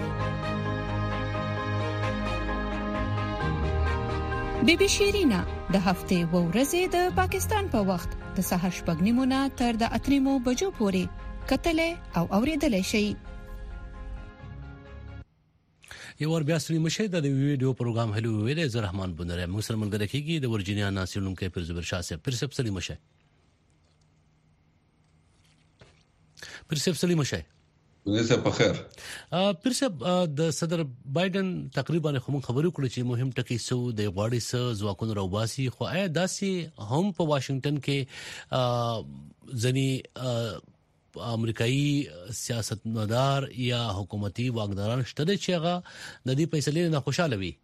بیبي شیرینا د هفته و ورځې د پاکستان په وخت د سهار شپږ نیمو نه تر د اته نیمو بجو پورې کتلې او اوریدلې شي.
یو ور بیا سړي مشه د ویډیو پروګرام هلو ویلې زه رحمان بندره مسلمان ملګری کیږي د ورجینیا ناصرون کې پر زبر شاه سے پر سب سړي مشه پر سب سړي مشه
زه په خیر.
پر سب د صدر بایدن تقریبا خو خبرو کړې چې مهم ټکی سو د غواړي سره ځواکونو راوباسي، خو آیا داسې هم په واشنگټن کې ځنی امریکایي سیاستمدار یا حکومتي واکداران شته چې هغه د دې فیصلې نه خوشاله وي؟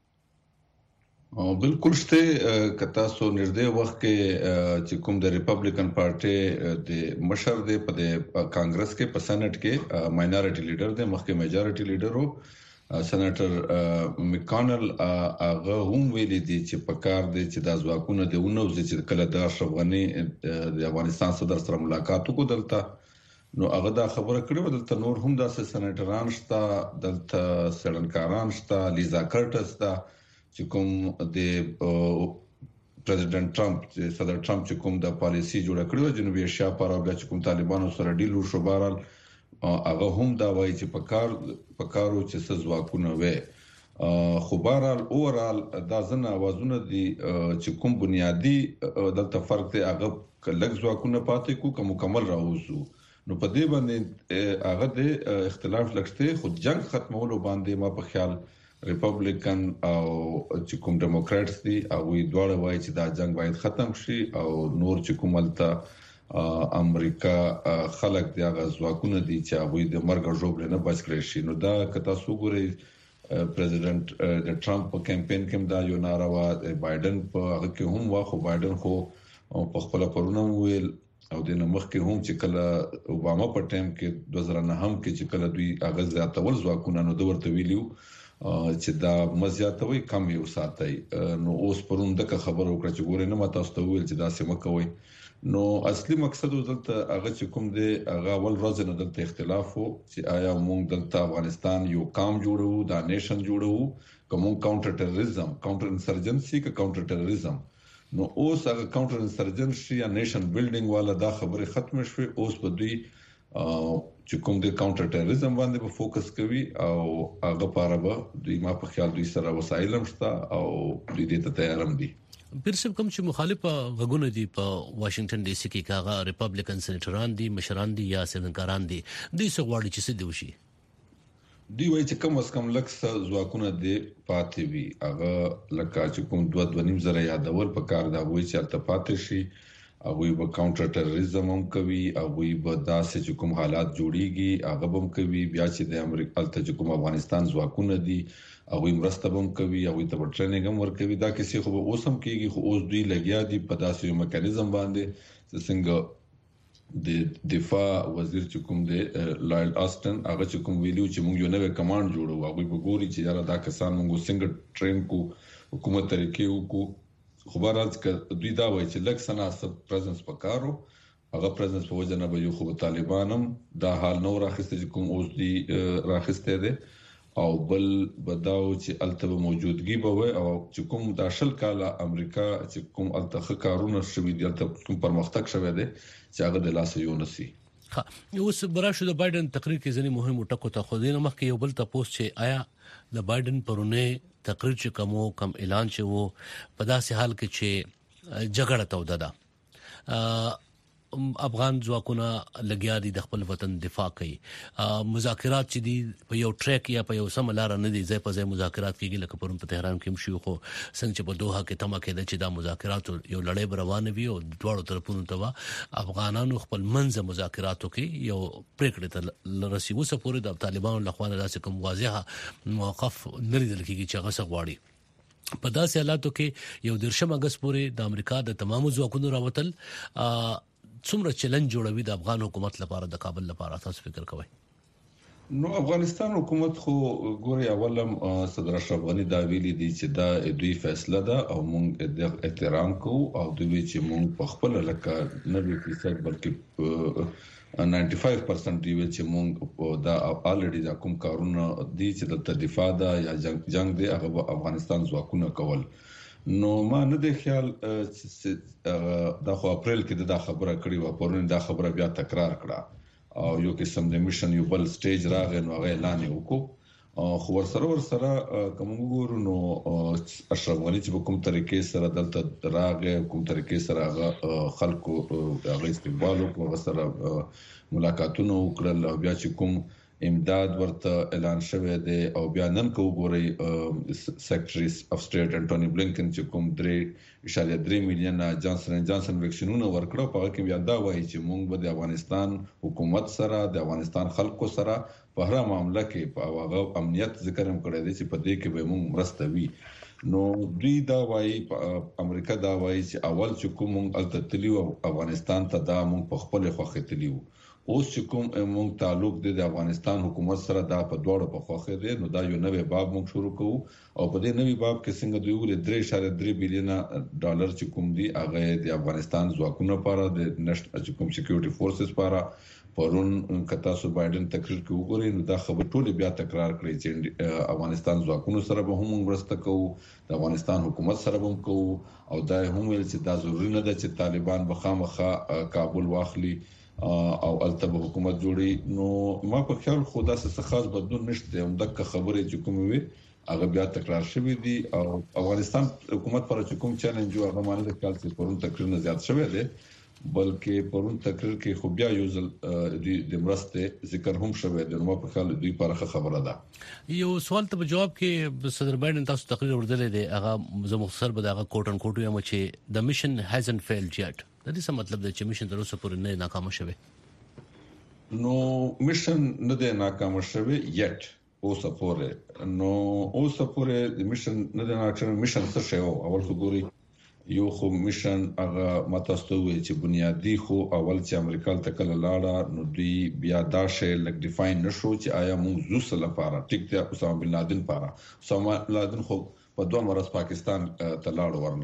او بالکل شته. کتا سو نږدې وخت کې چې کوم د ریپبلیکن پارټي د مشر دی په د کانګرس کې په سېنات کې ماینورټي لیډر دی، مخکې میجارټي لیډر وو سېناتر میکانل. هغه هم ویلي دي چې په کار دي چې د ځواکونو د ونو چې کله د اشرف غنی د افغانستان صدر سره ملاقات وکړ دلته نو هغه دا خبره کړې و. دلته نور هم داسې سېناتران شته، دلته سړنکاران شته، لیزا کرټس شته چې کوم د پریزیدنت ټرمپ چې صدر ټرمپ چې کوم د پالیسی جوړ کړو جنوبي ایشیا پر او چې کوم طالبانو سره ډیل وشو بهرال هغه هم دا وایي چې په کار په کارو چې سزواکونه وي. خو بهرال اورال دا ځنه اوازونه دي چې کوم بنیادی دلته فرق دی هغه کلک ځواکونه پاتې کو کوم مکمل راوځو. نو په دې باندې هغه د اختلاف لکشته خو جنگ ختمولو باندې ما په خیال ریپبلیکن او چې کوم ډیموکراتس دي او وی دواړه وایي چې دا جنگ باید ختم شي او نور چې کوملته امریکا خلک دی هغه ځواکونه دي چې هغه د مرګ ژوبل نه بچ کړی شي. نو دا کتا سوګوري پریزیدنت د ټرمپ په کمپاین کې دا یو ناروا بایدن په هغه کې هم واخو بایدن خو په خپل پرونه ویل او د نمخ کې هم چې کله اوباما په ټایم کې دوه زره نه هم کې چې کله دوی هغه زیاتول ځواکونه نو د ورته ویلیو چې دا مزیاتوي کم یو ساتي. نو اوس پرون دغه خبر وکړه چې ګورې نه ماته واستوي چې دا سم کوي نو اصلي مقصد دلته هغه چې کوم دی هغه ول ورځ نه دلته اختلاف وو چې آیا موږ دلته افغانستان یو قام جوړو دا نیشن جوړو کوم کاونټر ټیرریزم کاونټر انسرجنسي کا کاونټر ټیرریزم نو اوس هغه کاونټر انسرجنسي یا نیشن بیلډینګ والا دا خبره ختم شوه اوس په دوی چې کوم د کاونټر ټیرریزم باندې په فوکس کوي او هغه لپاره به دوی ما په خیال دوی سره وسایل هم شته او دوی دې ته تیار هم دي
پیرسب کوم چې مخالف غږونه دي په واشنگټن ډي سي کې کاغه ریپبلیکن سېنیټران دي مشران دي یا سندکاران دي دوی څو غواړي چې څه دی وشي
دی وایي چې کم از کم لکه ځواکونه دي پاتې وي هغه لکه چې کوم دوه دوه نیم زره یادول په کار دا وایي چې البته پاتې شي هغه به کاونټر ټیرریزم هم کوي هغه به داسې چې کوم حالات جوړیږي هغه هم کوي بیا چې د امریکا البته چې کوم افغانستان ځواکونه دي هغه مرسته هم کوي هغه ته ټریننګ هم ورکوي دا کیسه خو اوس هم کیږي خو اوس دوی لګیا دي په داسې یو میکانیزم باندې څنګه د دفاع وزیر چې کوم دی لایل آستن هغه چې کوم ویلو چې موږ یو نوې کمانډ جوړو هغه به ګوري چې یاره دا کسان موږ څنګه ټرین کو حکومت طریقې وکړو خو بهرحال ک دوی دا وایي چې لکه سناسب پریزنس پکارو هغه پریزنس په وجه نه به یو خو طالبانم دا حال نو راخسته چې کوم اوس دی راخسته دي او بل بداو چې الته موجودګي به وي او چې کوم د شل کاله امریکا چې کوم الته کارونه شوي دي الته کوم پرمختګ شوی دی چې هغه د لاس یو نسی
ها اوس براشه د بایدن تقریر کې ځنی مهم ټکو ته خو دینه مخکې یو بل تاسو چې آیا د بایدن پرونه تقریر چې کوم کم اعلان چې وو په داسې حال کې چې جګړه توده ده افغان ځواکونه لګیا دي د خپل وطن دفاع کوي مذاکرات چې دي په یو ټریک یا په یو سم لار نه دي ځای په ځای مذاکرات کیږي لکه پرون په تهران کې مشي خو څنګه چې په دوحه کې تمه کېده چې دا مذاکرات یو لړۍ روانه وي او دواړو طرفونو ته افغانانو خپل منځ مذاکراتو کې یو پریکړه ته رسیدو سپورې د طالبانو لخوا نه داسې کوم واضحه موقف نه لیدل کېږي چې هغه غواړي په داسې حالاتو کې یو درشم اگست پورې د امریکا د تمامو ځواکونو راوتل څومره چیلنج جوړوي د افغان حکومت لپاره د کابل لپاره تاسو فکر کوئ
نو افغانستان حکومت خو ګوري اولم صدر اشرف غنی دا ویلي دي چې دا دوی فیصله ده او موږ د احترام کوو او دوی چې موږ په خپل لکه نوي فیصد بلکې نائنټي فایو پرسنټ دی چې موږ دا الریډي دا کوم کارونه دي چې د دفاع ده یا جنگ جنگ دی هغه افغانستان ځواکونه کول نو ما نه د خیال دا خو اپریل کې دا خبره کړې و پرون دا خبره بیا تکرار کړه او یو قسم د میشن یو بل سټیج راغی نو هغه اعلان وکړو خو ورسره ورسره کوم ګورو نو اشرف غنی چې کوم طریقې سره دلته راغی کوم طریقې سره هغه خلکو هغه استقبال وکړو سره ملاقاتونه وکړل او بیا چې کوم امداد ورته اعلان شوه دی او بیا نن کو ګوري سیکریټری اف سټیټ انټونی بلنکن چې کوم درې اشاریه درې میلیون جانسن اینڈ جانسن ویکسینونه ورکړو په کې بیا دا وایي چې موږ به د افغانستان حکومت سره د افغانستان خلکو سره په هر معاملې کې په هغه امنیت ذکر هم کړی دی چې په دې کې به موږ مرسته وي نو دوی دا وایي امریکا دا وایي چې اول چې کوم الته تلیو افغانستان ته دا موږ په خپل خوخه تلیو اوس چې کوم موږ تعلق د افغانستان حکومت سره دا په دوړو په خوخه دي نو دا یو نوې باب موږ شروع کوو او په دې نوې باب کې څنګه دوی ول درې اشاریه درې بلین ډالر چې کوم دي هغه د افغانستان ځواکونو لپاره د نېشنل چې کوم سکیورټي فورسز لپاره پرون کتا سو بایدن تقریر کې وګورئ نو دا خبر ټول بیا تکرار کړی چې افغانستان ځواکونو سره به هم مرسته کوو د افغانستان حکومت سره هم کوو او دا هم ویل چې دا ضروري نه ده چې طالبان به خامخا کابل واخلي او الته حکومت جوړي نو ما په خیال خدا څخه خاص بدلون نشته هم دغه خبره چې کوم وي هغه بیا تکرار شوی دی او افغانستان حکومت پر کوم چیلنج هغه معنی د کال څخه پرون تقریر نه زیات شوی دی بلکې پرون تقریر کې خو بیا یو ځل د مرسته ذکر هم شوی دی نو ما په خیال دوی پرخه خبره ده
یو سوال ته جواب کې صدر بایدن تاسو تقریر ورته دی هغه زه مختصر به هغه کوټن کوټو یم چې د میشن هازن't failed yet د دې څه مطلب دی چې میشن تر اوسه پورې نه ناکام شوی
نو میشن نه دی ناکام شوی یټ اوسه پورې نو اوسه پورې د میشن نه دی ناکام میشن څه شی او اول خو ګوري یو خو میشن هغه متاستوي چې بنیادی خو اول چې امریکا ته کله لاړه نو دوی بیا دا شی لک ډیفاین نشو چې آیا موږ زوس لپاره ټیک ته اسامه بن لادن لپاره اسامه بن لادن خو په دوه مرز پاکستان ته لاړ ورنه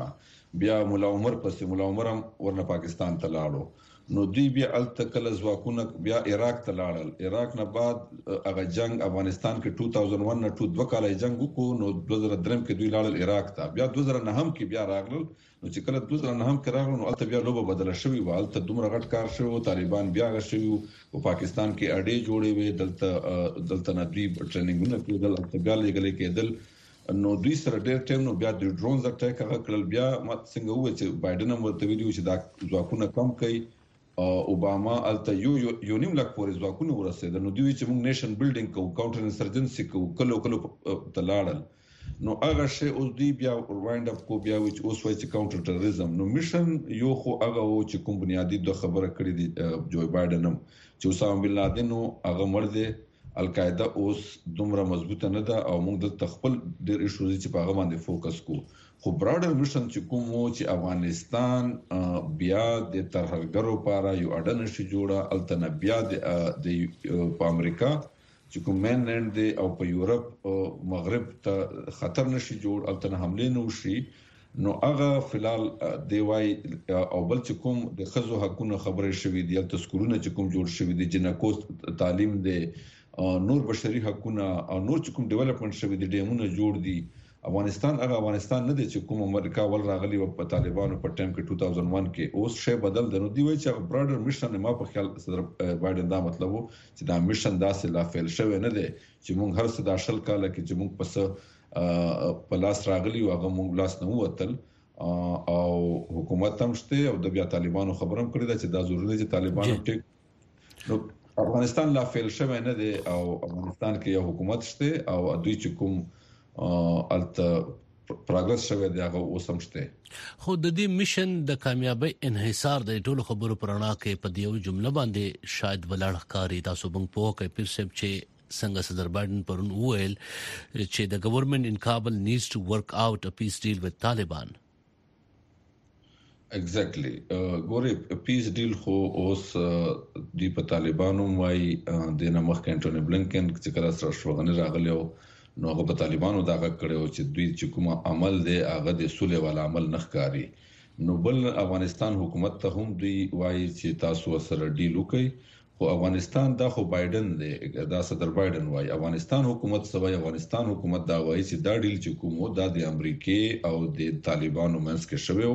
بیا مولا عمر پسې مولا عمر هم ورنه پاکستان ته لاړو. نو دوی بیا الته کله ځواکونه بیا عراق ته لاړل. عراق نه بعد هغه جنگ افغانستان کې دوه هزار یک نه دوه کال جنگ وکړو. نو دوه زره درې کې دوی لاړل عراق ته. بیا دوه زره نه کې بیا راغلل. نو چې کله دوه زره نه کې راغلل نو الته بیا لوبه بدله شوې و. الته دومره غټ کار شو، طالبان بیا غشوي او پاکستان کې اډې جوړې وې، دلته دلته نه دوی ټریننګونه کېدل، الته بیا لګلې کېدل. نو دوی سره ډېر ټایم نو بیا د ډرونز اټیک هغه کړل. بیا مات څنګه وایي چې بایدن هم ورته ویلي چې دا ځواکونه کم کړي. اوباما الته یو یو نیم لک پورې ځواکونه ورسېدل. نو دوی چې موږ نیشن بلډینګ کوو، کاونټر انسرجنسي کوو، کلو کلو ته لاړل. نو هغه شی اوس دوی بیا وایند اپ کو بیا چې اوس وایي چې کاونټر ټرریزم. نو میشن یو خو هغه و چې کوم بنیادی د خبره کړې دي جو بایدن هم چې اسامه بن لادن هغه مړ دی، القاعده اوس دومره مضبوطه نه ده او موږ د تخپل ډېر ایشوز چې په هغه باندې فوکس کوو. خو براډر میشن چې کوم و چې افغانستان بیا د ترهګرو لپاره یو اډه نشي جوړه، الته نه بیا د په امریکا چې کوم مینلند دی او په یورپ مغرب ته خطر نشي جوړ، الته نه حمله نه وشي. نو هغه فلال دی وای او بل چې کوم د خزو حقوقو خبرې شوې دي، الته سکولونه چې کوم جوړ شوی دي، جنکو تعلیم دی، نور بشري حقوقونه او نور چې کوم ډیولپمنٹ شوی دي، ډیمونه جوړ دي. افغانستان هغه افغانستان نه دی چې کوم امریکا ول راغلی او په طالبانو په ټایم کې دوه هزار یک کې اوس شی بدل دی. نو دی وای چې براډر میشن ما په خیال صدر بایدن دا مطلب وو چې دا میشن داسې لا فعل شوی نه دی چې موږ هر څه د شل کال کې چې موږ پس په لاس راغلی او هغه موږ لاس نه وتل او حکومت هم شته او د بیا طالبانو خبرم کړی دا چې دا ضروري دی چې طالبانو ټیک. نو افغانستان لا فعل شوی نه دی او افغانستان کې یو حکومت شته او دوی چې کوم الته پروګرس شوی دی هغه اوسم شته.
خو د دې میشن د کامیابی انحصار د ټولو خبرو پرانا کې په دیو جمله باندې شاید ولاړ ښکاری. تاسو بنګ په کې پیر سب چې څنګه صدر بایدن پرون وویل چې د ګورنمنت ان کابل نیډز ټو ورک آوټ ا پیس ډیل وذ طالبان.
ایگزیکټلی ګورې پیس ډیل خو اوس دی په طالبانو وايي د نمخ کانټونی بلنکن چې کله سره شوغنه راغلی او نو هغه په طالبانو دا کړو چې دوی چې کوم عمل دی هغه د سولې والا عمل نه ښکاری. نو بل افغانستان حکومت ته هم دوی وایي چې تاسو سره ډیل وکړئ. خو افغانستان دا خو بایدن دی، دا صدر بایدن وایي. افغانستان حکومت سوای افغانستان حکومت دا وایي چې دا ډیل چې کوم دا د امریکای او د طالبانو منځ کې شوی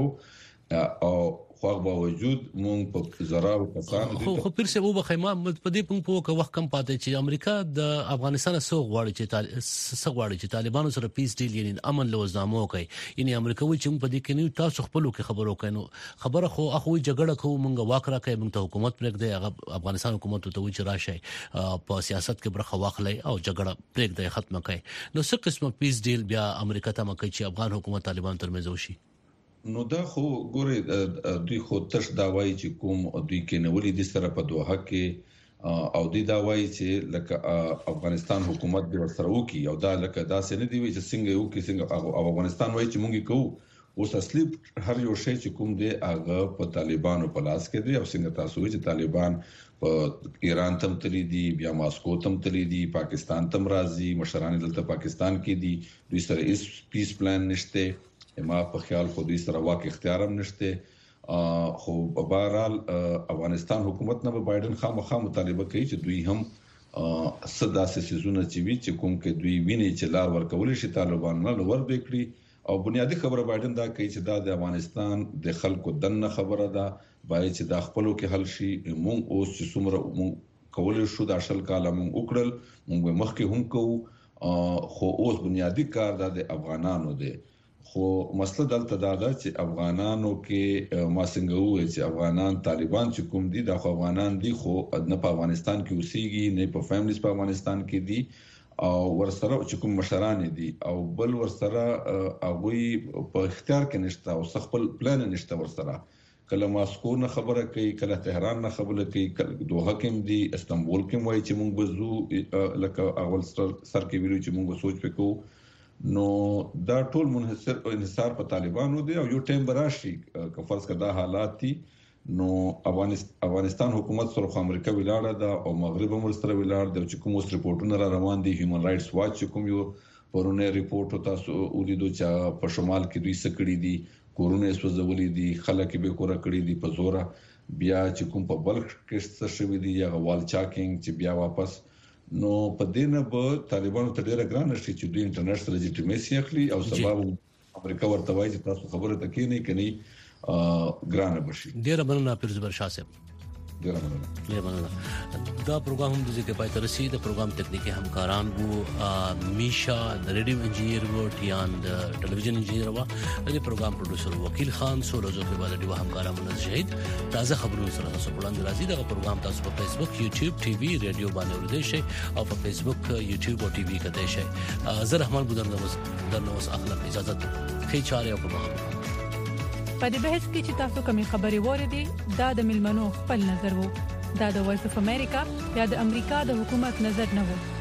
او خو باوجود مونږ په زراو کسان
خو خو پیر څه وو بخیمه په دې پنګ په وخت کم پاتې چې امریکا د افغانستان سره غواړي چې سره غواړي چې طالبانو سره پیس ډیل یعنی امن لوزنامه کوي. یعنی امریکا وایي چې په دې کې نه تاسو خپلو کې خبرو کوي. خبره خو اخو جګړه کوو مونږ واکرا کوي مونږ ته حکومت پرېږدي، هغه افغانستان حکومت ته وایي چې راشي په سیاست کې برخه واخلي او جګړه پرېږدي ختمه کوي. نو څه قسمه پیس ډیل بیا امریکا ته مکه چې افغان حکومت طالبان ترمنځ وشي.
نو دا خو ګوره دوی خو تش دا وایي چې کوم دوی کې نولې د سره په دوه کې او دوی دا وایي چې لکه افغانستان حکومت د ورسره وکي او دا لکه دا څه نه دی وي چې څنګه یو کې څنګه افغانستان وایي چې مونږ کوو. اوس اصلي هر یو شی چې کوم دی هغه په طالبانو په لاس کې دی او څنګه تاسو وایي چې طالبان په ایران تم تللی دي، بیا ماسکو تم تللی دي، پاکستان تم راځي، مشران دلته پاکستان کې دي، دوی سره هیڅ پیس پلان نشته. ما په خیال خو دوی سره واک اختیار هم نشته. خو په بهرحال افغانستان حکومت نه به بایدن خامخا مطالبه کوي چې دوی هم صدا سيزونه چې وی چې کوم کې دوی ویني چې لار ورکول شي طالبان نه لور وکړي. او بنیادی خبره بایدن دا کوي چې دا د افغانستان د خلکو دنه خبره ده، باید چې د خپلو کې حل شي. مونږ اوس چې څومره مونږ کولای شو د اشل کاله مونږ وکړل، مونږ مخکې هم کوو. خو اوس بنیادی کار د افغانانو دی. خو مسله دلته دا ده چې افغانانو کې ما څنګه وایي چې افغانان طالبان چې کوم دي دا خو افغانان دي، خو نه په افغانستان کې اوسېږي، نه په فیملیز په افغانستان کې دي او ورسره چې کوم مشران دي او بل ورسره هغه په اختیار کې نشته او خپل پلان نشته. ورسره کله ماسکو نه خبره کوي، کله تهران نه خبره کوي، کله دوحه کې دي، استنبول کې وایي چې مونږ بزو لکه اول سر کې ویلو چې مونږ سوچ وکړو. نو دا ټول منحصر انحصار په طالبانو دی او یو ټیم براشي که فرض کړه دا حالات دي نو افغانستان حکومت سره خو امریکا ولاړه ده او مغرب هم سره ولاړ دی چې کوم اوس ریپورتونه را روان دي. هیومن رائټس واچ کوم یو پرونه ریپورت تاسو ولیدو چې په شمال کې دوی سکړی دي کورونه سوځولې دي خلک به کور کړی دي په زوره بیا چې کوم په بلک کې څه شوی دي یا وال چاکینګ چې بیا واپس نو په دینه به طالبانو ته ډیره ګران شي چې دوی انټرنیشنل لیجیټیمیسي اخلي او سبب امریکا ورته وایي چې تاسو خبره تکې نه کني ګران بشي
ډیره مننه پیرزبر شاه صاحب
ډیره مننه
ډیره مننه دا پروګرام هم د ځکه پای ته رسید د پروګرام تکنیکی همکاران وو میشا د ریډیو انجینیر وو ټیان د ټلویزیون انجینیر وو د پروګرام پروډوسر وکیل خان سولوزو په باندې د همکارانو نه شهید تازه خبرونه سره تاسو وړاندې راځي دا پروګرام تاسو په فیسبوک یوټیوب ټي وي ریډیو باندې ورته شي او په فیسبوک یوټیوب او ټي وي کې شي زه رحمان بودر نوز د نوز اخلاق اجازه خې چاره او په
په دې بحث کې چې تاسو کومې خبرې وریدي دا د ملمنو خپل نظر وو دا د وایس اف امریکا یا د امریکا د حکومت نظر نه وو